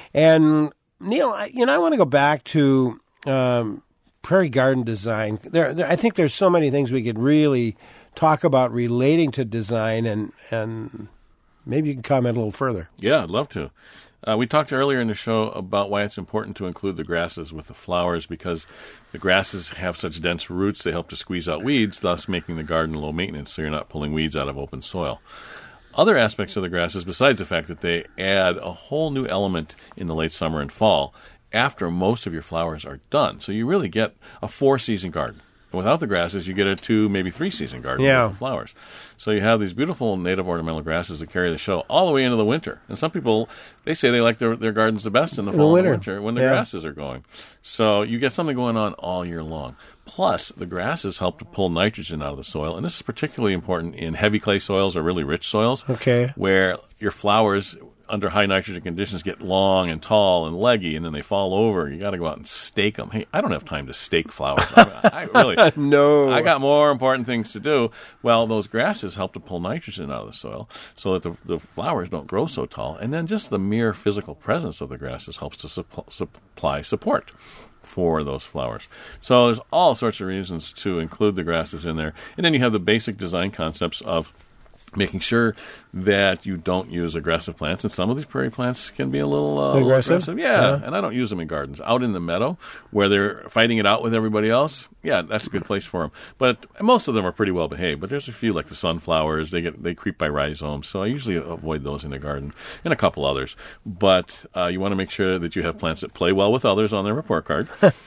And Neil, you know, I want to go back to um, prairie garden design. There, there, I think there's so many things we could really talk about relating to design, and and maybe you can comment a little further. Yeah, I'd love to. Uh, we talked earlier in the show about why it's important to include the grasses with the flowers, because the grasses have such dense roots, they help to squeeze out weeds, thus making the garden low maintenance, so you're not pulling weeds out of open soil. Other aspects of the grasses, besides the fact that they add a whole new element in the late summer and fall, after most of your flowers are done. So you really get a four-season garden. And without the grasses, you get a two, maybe three-season garden Yeah. with the flowers. So you have these beautiful native ornamental grasses that carry the show all the way into the winter. And some people, they say they like their, their gardens the best in the In fall the and the winter. winter when the Yeah. grasses are going. So you get something going on all year long. Plus, the grasses help to pull nitrogen out of the soil. And this is particularly important in heavy clay soils or really rich soils, Okay. where your flowers under high nitrogen conditions get long and tall and leggy, and then they fall over. You got to go out and stake them. Hey, I don't have time to stake flowers. I, I really No. I got more important things to do. Well, those grasses help to pull nitrogen out of the soil so that the, the flowers don't grow so tall. And then just the mere physical presence of the grasses helps to supp- supply support for those flowers. So there's all sorts of reasons to include the grasses in there. And then you have the basic design concepts of making sure that you don't use aggressive plants. And some of these prairie plants can be a little, uh, little Aggressive? aggressive. Yeah, Yeah. and I don't use them in gardens. Out in the meadow where they're fighting it out with everybody else, yeah, that's a good place for them. But most of them are pretty well behaved. But there's a few like the sunflowers. They get they creep by rhizomes. So I usually avoid those in the garden, and a couple others. But uh, you want to make sure that you have plants that play well with others on their report card.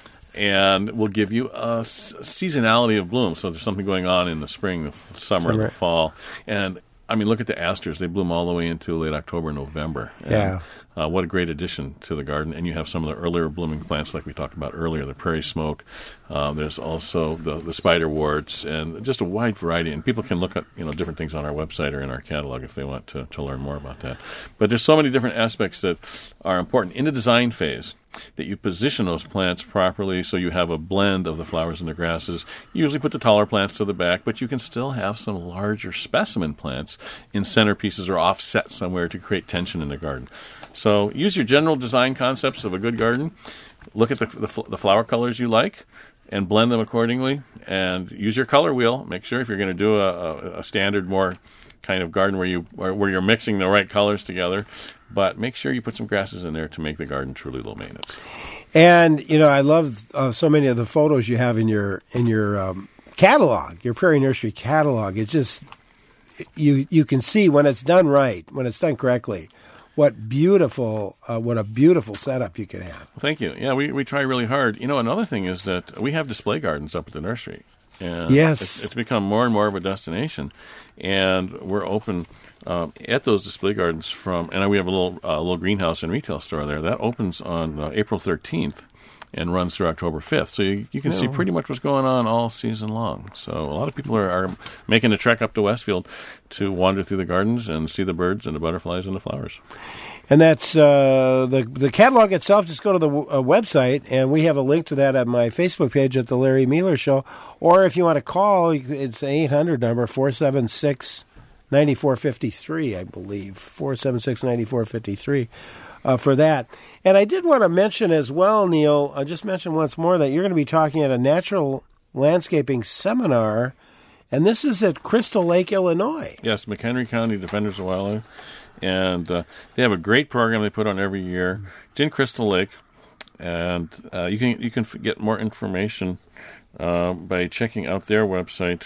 And will give you a s- seasonality of bloom. So there's something going on in the spring, the f- summer, Summer. the fall. And, I mean, look at the asters. They bloom all the way into late October, November. And, Yeah. uh, what a great addition to the garden. And you have some of the earlier blooming plants like we talked about earlier, the prairie smoke. Um, there's also the, the spiderworts and just a wide variety. And people can look at, you know, different things on our website or in our catalog if they want to, to learn more about that. But there's so many different aspects that are important in the design phase. that you position those plants properly so you have a blend of the flowers and the grasses. You usually put the taller plants to the back, but you can still have some larger specimen plants in centerpieces or offset somewhere to create tension in the garden. So use your general design concepts of a good garden. Look at the, the, the flower colors you like and blend them accordingly. And use your color wheel. Make sure if you're going to do a, a, a standard, more kind of garden where you where you're mixing the right colors together, but make sure you put some grasses in there to make the garden truly low maintenance. And you know, I love uh, so many of the photos you have in your in your um, catalog, your Prairie Nursery catalog. It's just you you can see when it's done right, when it's done correctly, what beautiful uh, what a beautiful setup you can have. Thank you. Yeah, we we try really hard. You know, another thing is that we have display gardens up at the nursery. And yes, it's, it's become more and more of a destination, and we're open um, at those display gardens from. And we have a little uh, little greenhouse and retail store there that opens on uh, April thirteenth and runs through October fifth. So you, you can yeah. see pretty much what's going on all season long. So a lot of people are, are making the trek up to Westfield to wander through the gardens and see the birds and the butterflies and the flowers. And that's uh, the the catalog itself. Just go to the uh, website, and we have a link to that at my Facebook page at the Larry Mealer Show. Or if you want to call, it's an eight hundred number, four seven six, nine four five three, I believe, four seven six, nine four five three uh, for that. And I did want to mention as well, Neil, I just mentioned once more that you're going to be talking at a natural landscaping seminar, and this is at Crystal Lake, Illinois. Yes, McHenry County Defenders of Wildlife. And uh, they have a great program they put on every year. It's in Crystal Lake, and uh, you can you can f- get more information uh, by checking out their website.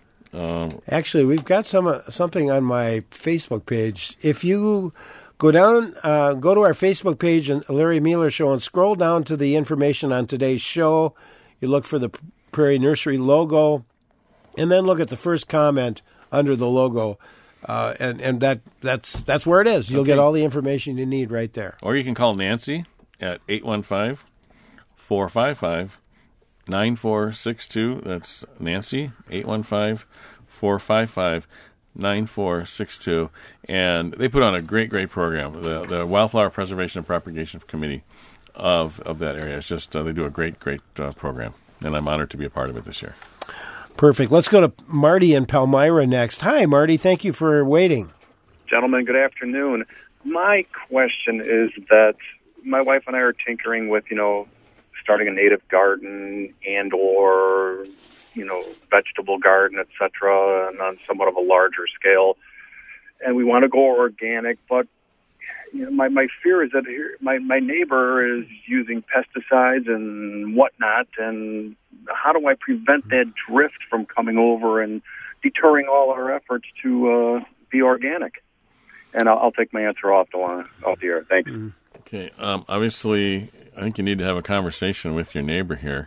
Uh, Actually, we've got some uh, something on my Facebook page. If you go down, uh, go to our Facebook page and Larry Mealer Show, and scroll down to the information on today's show. You look for the Prairie Nursery logo, and then look at the first comment under the logo. Uh, and and that that's that's where it is. You'll okay. get all the information you need right there. Or you can call Nancy at eight one five, four five five, nine four six two. That's Nancy, eight one five, four five five, nine four six two. And they put on a great, great program. The the Wildflower Preservation and Propagation Committee of, of that area. It's just, uh, they do a great, great uh, program. And I'm honored to be a part of it this year. Perfect. Let's go to Marty in Palmyra next. Hi, Marty. Thank you for waiting. Gentlemen, good afternoon. My question is that my wife and I are tinkering with, you know, starting a native garden and or, you know, vegetable garden, et cetera, and on somewhat of a larger scale. And we want to go organic, but you know, my, my fear is that here, my, my neighbor is using pesticides and whatnot, and how do I prevent that drift from coming over and deterring all our efforts to uh, be organic? And I'll, I'll take my answer off the line, off the air. Thanks. Okay. Um, obviously, I think you need to have a conversation with your neighbor here.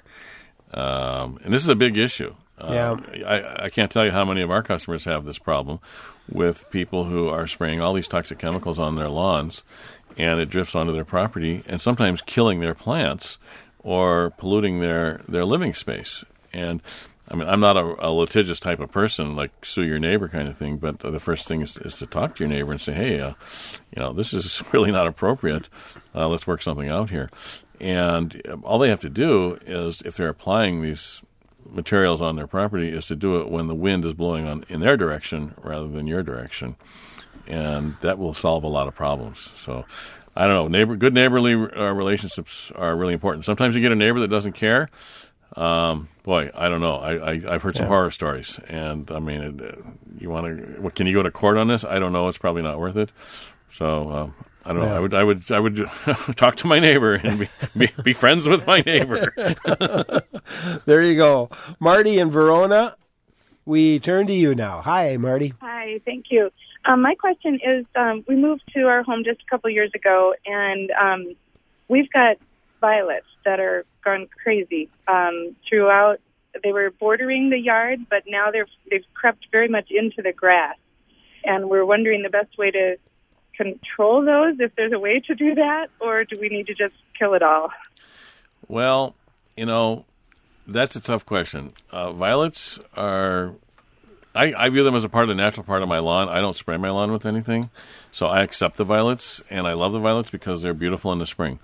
Um, and this is a big issue. Yeah. Um, I, I can't tell you how many of our customers have this problem with people who are spraying all these toxic chemicals on their lawns, and it drifts onto their property and sometimes killing their plants or polluting their, their living space. And I mean, I'm not a, a litigious type of person, like sue your neighbor kind of thing, but the first thing is, is to talk to your neighbor and say, hey, uh, you know, this is really not appropriate. Uh, let's work something out here. And all they have to do is, if they're applying these materials on their property, is to do it when the wind is blowing on in their direction rather than your direction. And that will solve a lot of problems. So I don't know. Neighbor, good neighborly uh, relationships are really important. Sometimes you get a neighbor that doesn't care. Um, boy, I don't know. I, I, I've heard some Yeah. horror stories, and I mean, it, you want to? What, can you go to court on this? I don't know. It's probably not worth it. So um, I don't know. Yeah. I would, I would, I would talk to my neighbor and be, be, be friends with my neighbor. There you go, Marty in Verona. We turn to you now. Hi, Marty. Hi, thank you. Um, my question is, um, we moved to our home just a couple years ago, and um, we've got violets that are gone crazy um, throughout. They were bordering the yard, but now they're, they've crept very much into the grass. And we're wondering the best way to control those, if there's a way to do that, or do we need to just kill it all? Well, you know, that's a tough question. Uh, violets are I, I view them as a part of the natural part of my lawn. I don't spray my lawn with anything, so I accept the violets, and I love the violets because they're beautiful in the spring.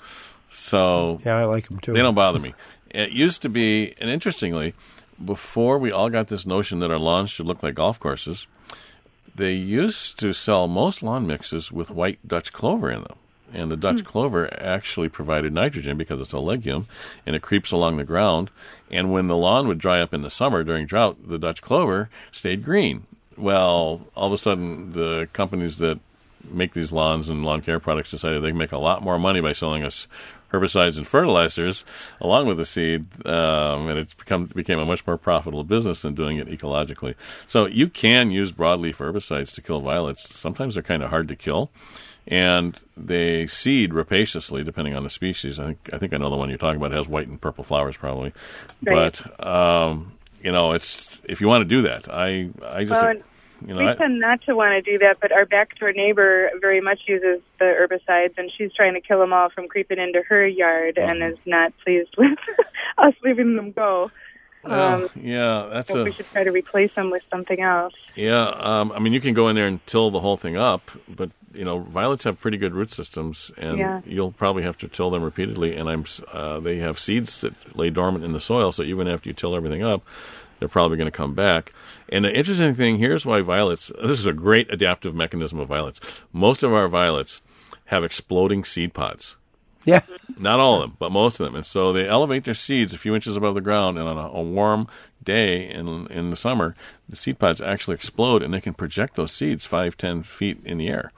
So yeah, I like them too. They don't bother me. It used to be, and interestingly, before we all got this notion that our lawns should look like golf courses, they used to sell most lawn mixes with white Dutch clover in them. And the Dutch clover actually provided nitrogen because it's a legume, and it creeps along the ground. And when the lawn would dry up in the summer during drought, the Dutch clover stayed green. Well, all of a sudden, the companies that make these lawns and lawn care products decided they can make a lot more money by selling us herbicides and fertilizers along with the seed, um, and it become, became a much more profitable business than doing it ecologically. So you can use broadleaf herbicides to kill violets. Sometimes they're kind of hard to kill, and they seed rapaciously depending on the species. I think I think I know the one you're talking about. It has white and purple flowers probably, Right. but um, you know, it's if you want to do that, I I just. Well, You know, we I, tend not to want to do that, but our back door neighbor very much uses the herbicides, and she's trying to kill them all from creeping into her yard, mm-hmm. and is not pleased with us leaving them go. Well, um, yeah, that's so a. we should try to replace them with something else. Yeah, um, I mean, you can go in there and till the whole thing up, but you know, violets have pretty good root systems, and Yeah. you'll probably have to till them repeatedly. And I'm, uh, they have seeds that lay dormant in the soil, so even after you till everything up, they're probably going to come back. And the interesting thing, here's why violets, this is a great adaptive mechanism of violets. Most of our violets have exploding seed pods. Yeah. Not all of them, but most of them. And so they elevate their seeds a few inches above the ground, and on a, a warm day in in the summer, the seed pods actually explode, and they can project those seeds five, ten feet in the air.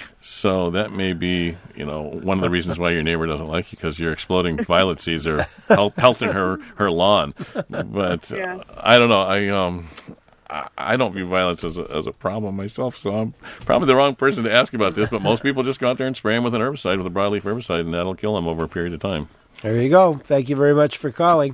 So that may be, you know, one of the reasons why your neighbor doesn't like you, because your exploding violet seeds are pel- pelting her, her lawn. But Yeah. uh, I don't know. I um I, I don't view violets as a, as a problem myself, so I'm probably the wrong person to ask about this. But most people just go out there and spray them with an herbicide, with a broadleaf herbicide, and that'll kill them over a period of time. There you go. Thank you very much for calling.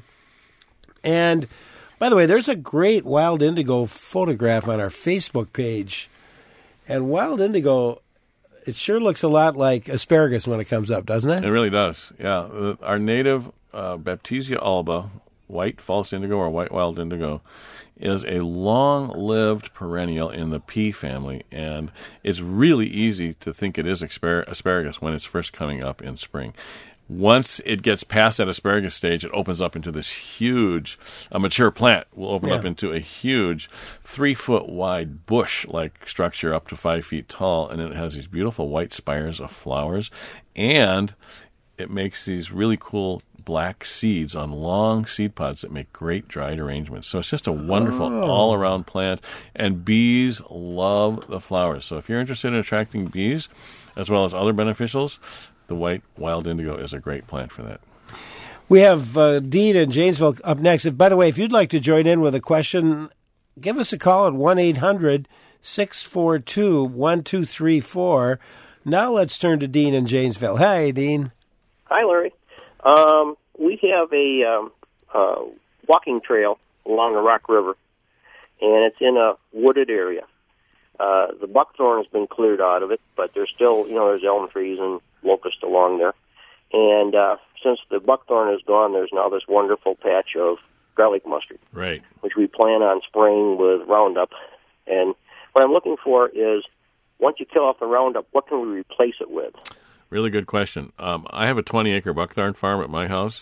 And by the way, there's a great wild indigo photograph on our Facebook page. And wild indigo, it sure looks a lot like asparagus when it comes up, doesn't it? It really does, yeah. Uh, Our native uh, Baptisia alba, white false indigo or white wild indigo, is a long-lived perennial in the pea family, and it's really easy to think it is aspar- asparagus when it's first coming up in spring. Once it gets past that asparagus stage, it opens up into this huge, a mature plant will open Yeah. up into a huge three-foot wide bush-like structure up to five feet tall, and it has these beautiful white spires of flowers, and it makes these really cool black seeds on long seed pods that make great dried arrangements. So it's just a wonderful Oh. all-around plant, and bees love the flowers. So if you're interested in attracting bees, as well as other beneficials, the white wild indigo is a great plant for that. We have uh, Dean in Janesville up next. If, by the way, if you'd like to join in with a question, give us a call at one eight hundred six four two one two three four. Now let's turn to Dean in Janesville. Hey, Dean. Hi, Larry. Um, we have a um, uh, walking trail along the Rock River, and it's in a wooded area. Uh, the buckthorn has been cleared out of it, but there's still, you know, there's elm trees and locust along there. And uh, since the buckthorn is gone, there's now this wonderful patch of garlic mustard, Right. which we plan on spraying with Roundup. And what I'm looking for is, once you kill off the Roundup, what can we replace it with? Really good question. Um, I have a twenty-acre buckthorn farm at my house,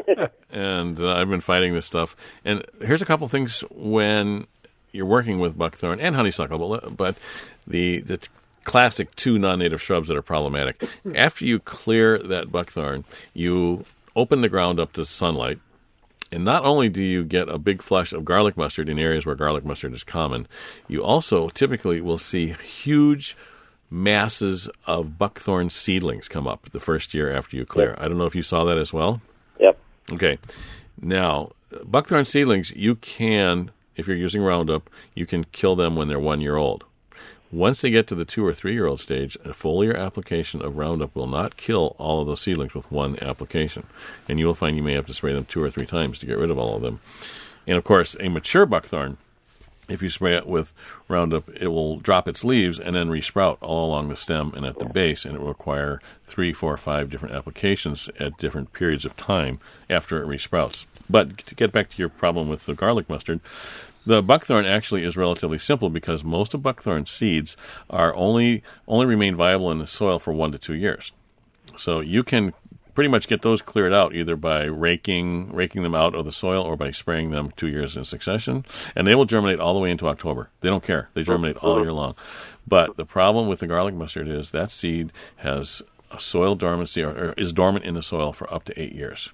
and uh, I've been fighting this stuff. And here's a couple things when you're working with buckthorn and honeysuckle, but, but the the classic two non-native shrubs that are problematic. After you clear that buckthorn, you open the ground up to sunlight, and not only do you get a big flush of garlic mustard in areas where garlic mustard is common, you also typically will see huge masses of buckthorn seedlings come up the first year after you clear. Yep. I don't know if you saw that as well. Yep. Okay. Now, buckthorn seedlings, you can, if you're using Roundup, you can kill them when they're one year old. Once they get to the two or three year old stage, a foliar application of Roundup will not kill all of those seedlings with one application. And you will find you may have to spray them two or three times to get rid of all of them. And of course, a mature buckthorn, if you spray it with Roundup, it will drop its leaves and then resprout all along the stem and at the base, and it will require three, four, five different applications at different periods of time after it resprouts. But to get back to your problem with the garlic mustard, The buckthorn actually is relatively simple because most of buckthorn seeds are only only remain viable in the soil for one to two years. So you can pretty much get those cleared out either by raking raking them out of the soil or by spraying them two years in succession, and they will germinate all the way into October. They don't care; they germinate all year long. But the problem with the garlic mustard is that seed has a soil dormancy or, or is dormant in the soil for up to eight years.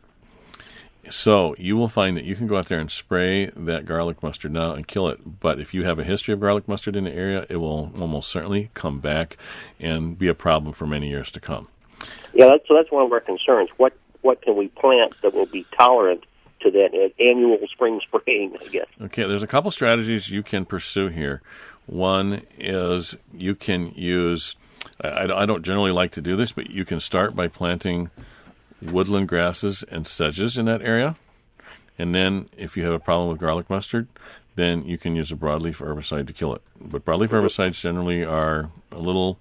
So you will find that you can go out there and spray that garlic mustard now and kill it. But if you have a history of garlic mustard in the area, it will almost certainly come back and be a problem for many years to come. Yeah, that's, so that's one of our concerns. What what can we plant that will be tolerant to that annual spring spraying, I guess? Okay, there's a couple strategies you can pursue here. One is you can use, I, I don't generally like to do this, but you can start by planting woodland grasses and sedges in that area. And then if you have a problem with garlic mustard, then you can use a broadleaf herbicide to kill it. But broadleaf herbicides generally are a little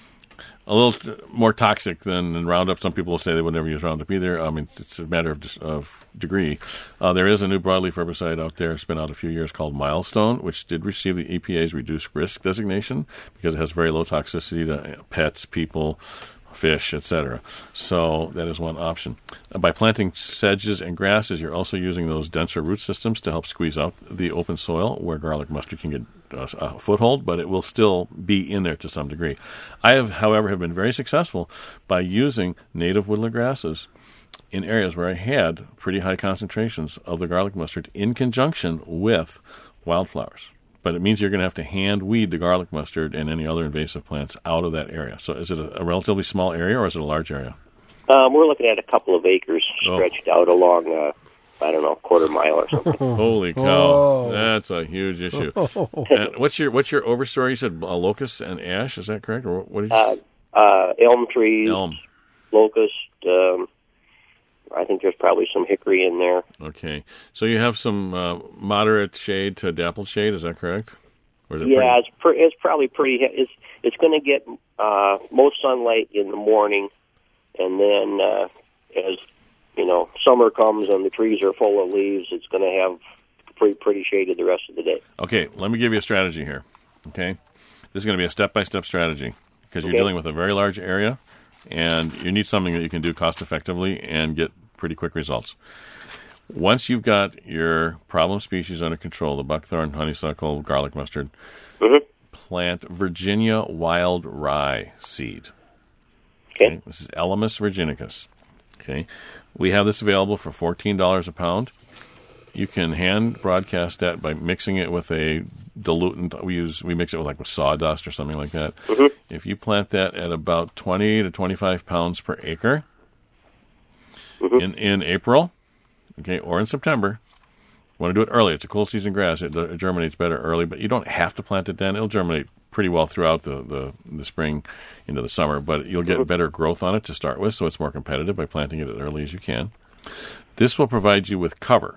a little more toxic than, than Roundup. Some people will say they would never use Roundup either. I mean, it's a matter of, of degree. Uh, there is a new broadleaf herbicide out there. It's been out a few years called Milestone, which did receive the E P A's reduced risk designation because it has very low toxicity to pets, people, fish, et cetera. So that is one option. Uh, by planting sedges and grasses, you're also using those denser root systems to help squeeze out the open soil where garlic mustard can get uh, a foothold, but it will still be in there to some degree. I have, however, have been very successful by using native woodland grasses in areas where I had pretty high concentrations of the garlic mustard in conjunction with wildflowers. But it means you're going to have to hand weed the garlic mustard and any other invasive plants out of that area. So is it a, a relatively small area or is it a large area? Um, we're looking at a couple of acres Oh. stretched out along, uh, I don't know, a quarter mile or something. Holy cow. Oh. That's a huge issue. And what's your what's your overstory? You said uh, locust and ash, is that correct? Or what did you Uh, say? uh, elm trees, Elm. locust, um, I think there's probably some hickory in there. Okay. So you have some uh, moderate shade to dappled shade, is that correct? Or is it Yeah, pretty- it's pre- it's probably pretty. he- It's it's going to get uh, most sunlight in the morning, and then uh, as you know, summer comes and the trees are full of leaves, it's going to have pretty pretty shaded the rest of the day. Okay, let me give you a strategy here. Okay, this is going to be a step-by-step strategy because you're Okay. dealing with a very large area, and you need something that you can do cost-effectively and get pretty quick results. Once you've got your problem species under control, the buckthorn, honeysuckle, garlic mustard, mm-hmm. plant Virginia wild rye seed. Okay. This is Elamus virginicus. Okay, we have this available for fourteen dollars a pound. You can hand broadcast that by mixing it with a dilutant. We use we mix it with like with sawdust or something like that. Mm-hmm. If you plant that at about twenty to twenty-five pounds per acre mm-hmm. in in April, okay, or in September. You want to do it early. It's a cool season grass. It, it germinates better early, but you don't have to plant it then. It'll germinate pretty well throughout the, the, the spring into the summer, but you'll get better growth on it to start with, so it's more competitive by planting it as early as you can. This will provide you with cover,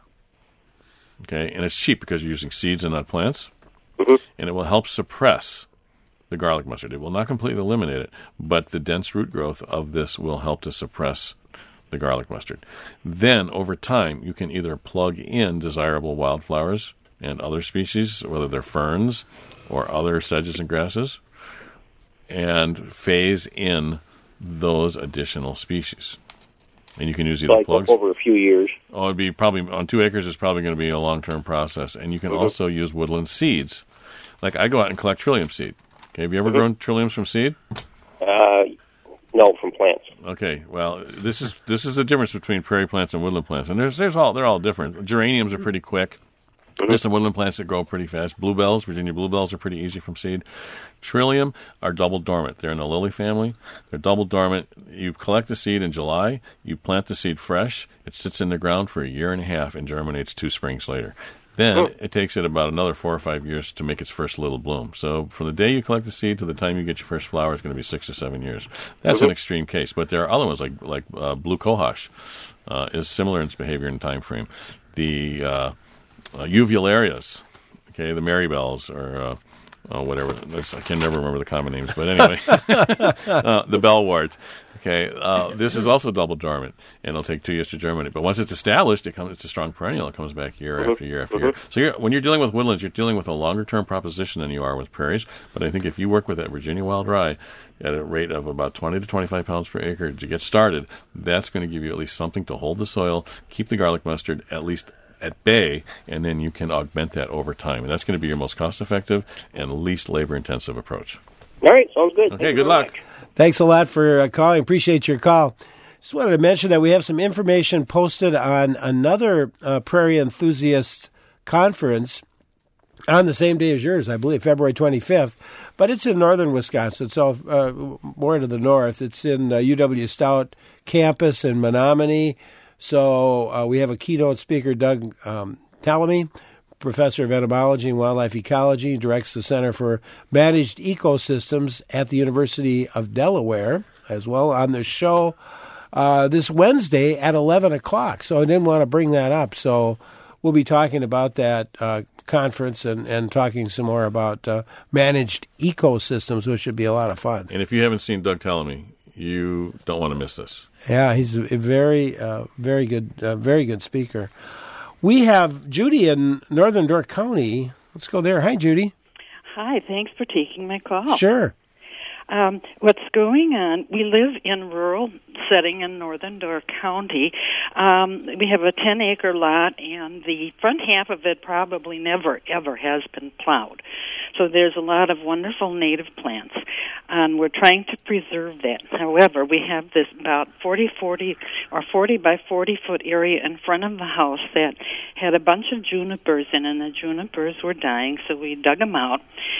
okay, and it's cheap because you're using seeds and not plants, mm-hmm. and it will help suppress the garlic mustard. It will not completely eliminate it, but the dense root growth of this will help to suppress the garlic mustard. Then, over time, you can either plug in desirable wildflowers and other species, whether they're ferns or other sedges and grasses, and phase in those additional species. And you can use either Like plugs. over a few years. Oh, it'd be probably on two acres. It's probably going to be a long-term process. And you can Mhm. also use woodland seeds. Like I go out and collect trillium seed. Okay, have you ever Mhm. grown trilliums from seed? Uh, no, from plants. Okay, well, this is this is the difference between prairie plants and woodland plants, and there's there's all they're all different. Geraniums are pretty quick. There's some woodland plants that grow pretty fast. Bluebells, Virginia bluebells, are pretty easy from seed. Trillium are double dormant. They're in the lily family. They're double dormant. You collect the seed in July. You plant the seed fresh. It sits in the ground for a year and a half and germinates two springs later. Then Oh. it takes it about another four or five years to make its first little bloom. So from the day you collect the seed to the time you get your first flower is going to be six to seven years. That's an Mhm. extreme case. But there are other ones like like uh, blue cohosh uh, is similar in its behavior and time frame. The uh, uh, uvularias, okay, the marybells, or uh, oh, whatever. I can never remember the common names, but anyway, uh, the bellwort. Okay, uh, this is also double dormant, and it'll take two years to germinate. But once it's established, it comes. It's a strong perennial. It comes back year Mm-hmm. after year after year. So you're, when you're dealing with woodlands, you're dealing with a longer-term proposition than you are with prairies. But I think if you work with that Virginia Wild Rye at a rate of about twenty to twenty-five pounds per acre to get started, that's going to give you at least something to hold the soil, keep the garlic mustard at least at bay, and then you can augment that over time. And that's going to be your most cost-effective and least labor-intensive approach. All right, sounds good. Okay, good luck. Thanks a lot for uh, calling. Appreciate your call. Just wanted to mention that we have some information posted on another uh, Prairie Enthusiast conference on the same day as yours, I believe, February twenty-fifth. But it's in northern Wisconsin, so uh, more to the north. It's in uh, U W Stout campus in Menominee. So uh, we have a keynote speaker, Doug um, Tallamy, professor of entomology and wildlife ecology, directs the Center for Managed Ecosystems at the University of Delaware, as well, on the show uh, this Wednesday at eleven o'clock. So I didn't want to bring that up. So we'll be talking about that uh, conference and, and talking some more about uh, managed ecosystems, which should be a lot of fun. And if you haven't seen Doug Tallamy, you don't want to miss this. Yeah, he's a very, uh, very good, uh, very good speaker. We have Judy in Northern Door County. Let's go there. Hi, Judy. Hi, thanks for taking my call. Sure. Um, what's going on, we live in rural setting in Northern Door County. Um, we have a ten-acre lot, and the front half of it probably never, ever has been plowed. So there's a lot of wonderful native plants, and we're trying to preserve that. However, we have this about forty, forty, or forty by forty foot area in front of the house that had a bunch of junipers in, and the junipers were dying, so we dug them out,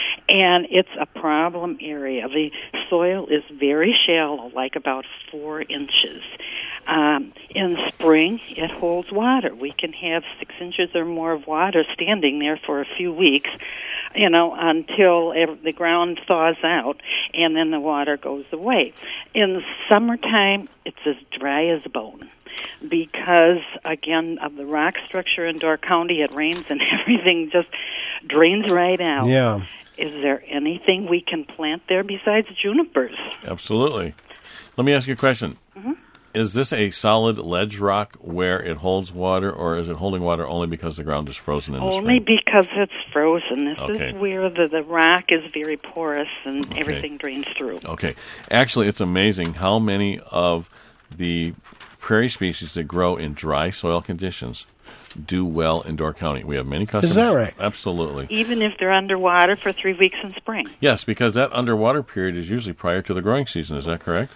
and it's a problem area. The soil is very shallow, like about four inches. Um, in spring, it holds water. We can have six inches or more of water standing there for a few weeks, you know, until the ground thaws out, and then the water goes away. In the summertime, it's as dry as a bone because, again, of the rock structure in Door County, it rains and everything just drains right out. Yeah. Is there anything we can plant there besides junipers? Absolutely. Let me ask you a question. Mm-hmm. Is this a solid ledge rock where it holds water, or is it holding water only because the ground is frozen in the Only spring? because it's frozen. This Okay. is where the, the rock is very porous and Okay. everything drains through. Okay. Actually, it's amazing how many of the prairie species that grow in dry soil conditions do well in Door County. We have many customers. Is that right? Absolutely. Even if they're underwater for three weeks in spring. Yes, because that underwater period is usually prior to the growing season. Is that correct?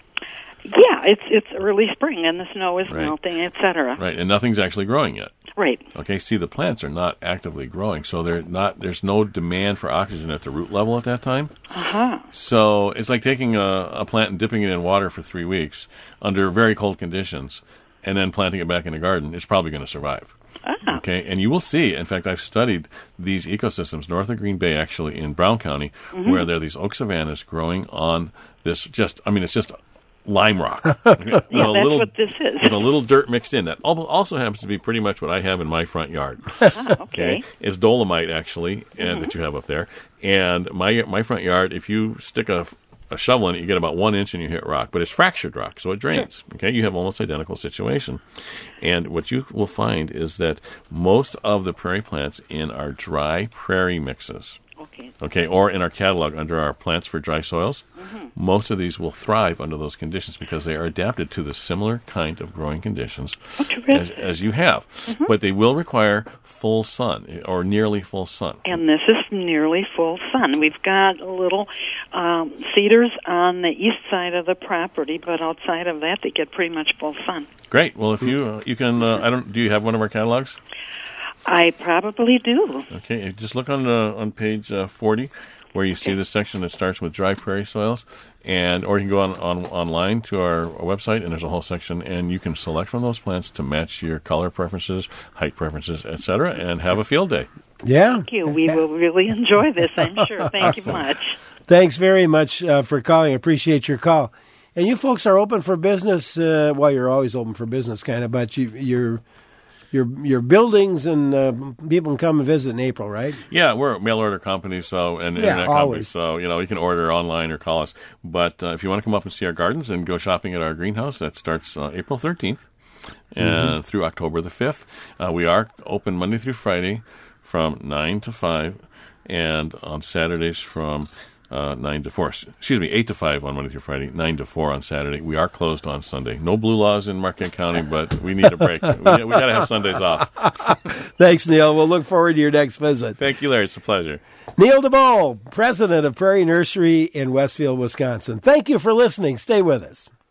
Yeah, it's it's early spring and the snow is Right. melting, et cetera. Right, and nothing's actually growing yet. Right. Okay, see, the plants are not actively growing, so they're not. There's no demand for oxygen at the root level at that time. Uh-huh. So it's like taking a, a plant and dipping it in water for three weeks under very cold conditions, and then planting it back in the garden. It's probably going to survive. Ah. Okay, and you will see. In fact, I've studied these ecosystems north of Green Bay, actually in Brown County, Mhm. where there are these oak savannas growing on this. Just, I mean, it's just lime rock. Okay, with Yeah, a that's little, what this is. with a little dirt mixed in. That al- also happens to be pretty much what I have in my front yard. Ah, okay. It's dolomite actually, and that you have up there. And my my front yard, if you stick a a shovel in it, you get about one inch and you hit rock, but it's fractured rock, so it drains. Okay, you have almost identical situation. And what you will find is that most of the prairie plants in our dry prairie mixes, okay, okay, or in our catalog under our plants for dry soils, Mhm. most of these will thrive under those conditions because they are adapted to the similar kind of growing conditions as, as you have. Mhm. But they will require full sun or nearly full sun. And this is nearly full sun. We've got little um, cedars on the east side of the property, but outside of that, they get pretty much full sun. Great. Well, if you uh, you can, uh, I don't. Do you have one of our catalogs? I probably do. Okay. Just look on uh, on page uh, forty, where you see the section that starts with dry prairie soils, and or you can go on, on online to our website, and there's a whole section, and you can select from those plants to match your color preferences, height preferences, et cetera, and have a field day. Yeah. Thank you. We will really enjoy this, I'm sure. Thank you Awesome. much. Thanks very much uh, for calling. I appreciate your call. And you folks are open for business. Uh, well, you're always open for business, kind of, but you, you're your your buildings, and uh, people can come and visit in April, right? Yeah, we're a mail order company, so and Yeah, internet company, always. so you know you can order online or call us. But uh, if you want to come up and see our gardens and go shopping at our greenhouse, that starts uh, April thirteenth and Mm-hmm. through October the fifth. Uh, we are open Monday through Friday from nine to five, and on Saturdays from Uh, nine to four. Excuse me, eight to five on Monday through Friday, nine to four on Saturday. We are closed on Sunday. No blue laws in Marquette County, but we need a break. we we got to have Sundays off. Thanks, Neil. We'll look forward to your next visit. Thank you, Larry. It's a pleasure. Neil DeBoe, president of Prairie Nursery in Westfield, Wisconsin. Thank you for listening. Stay with us.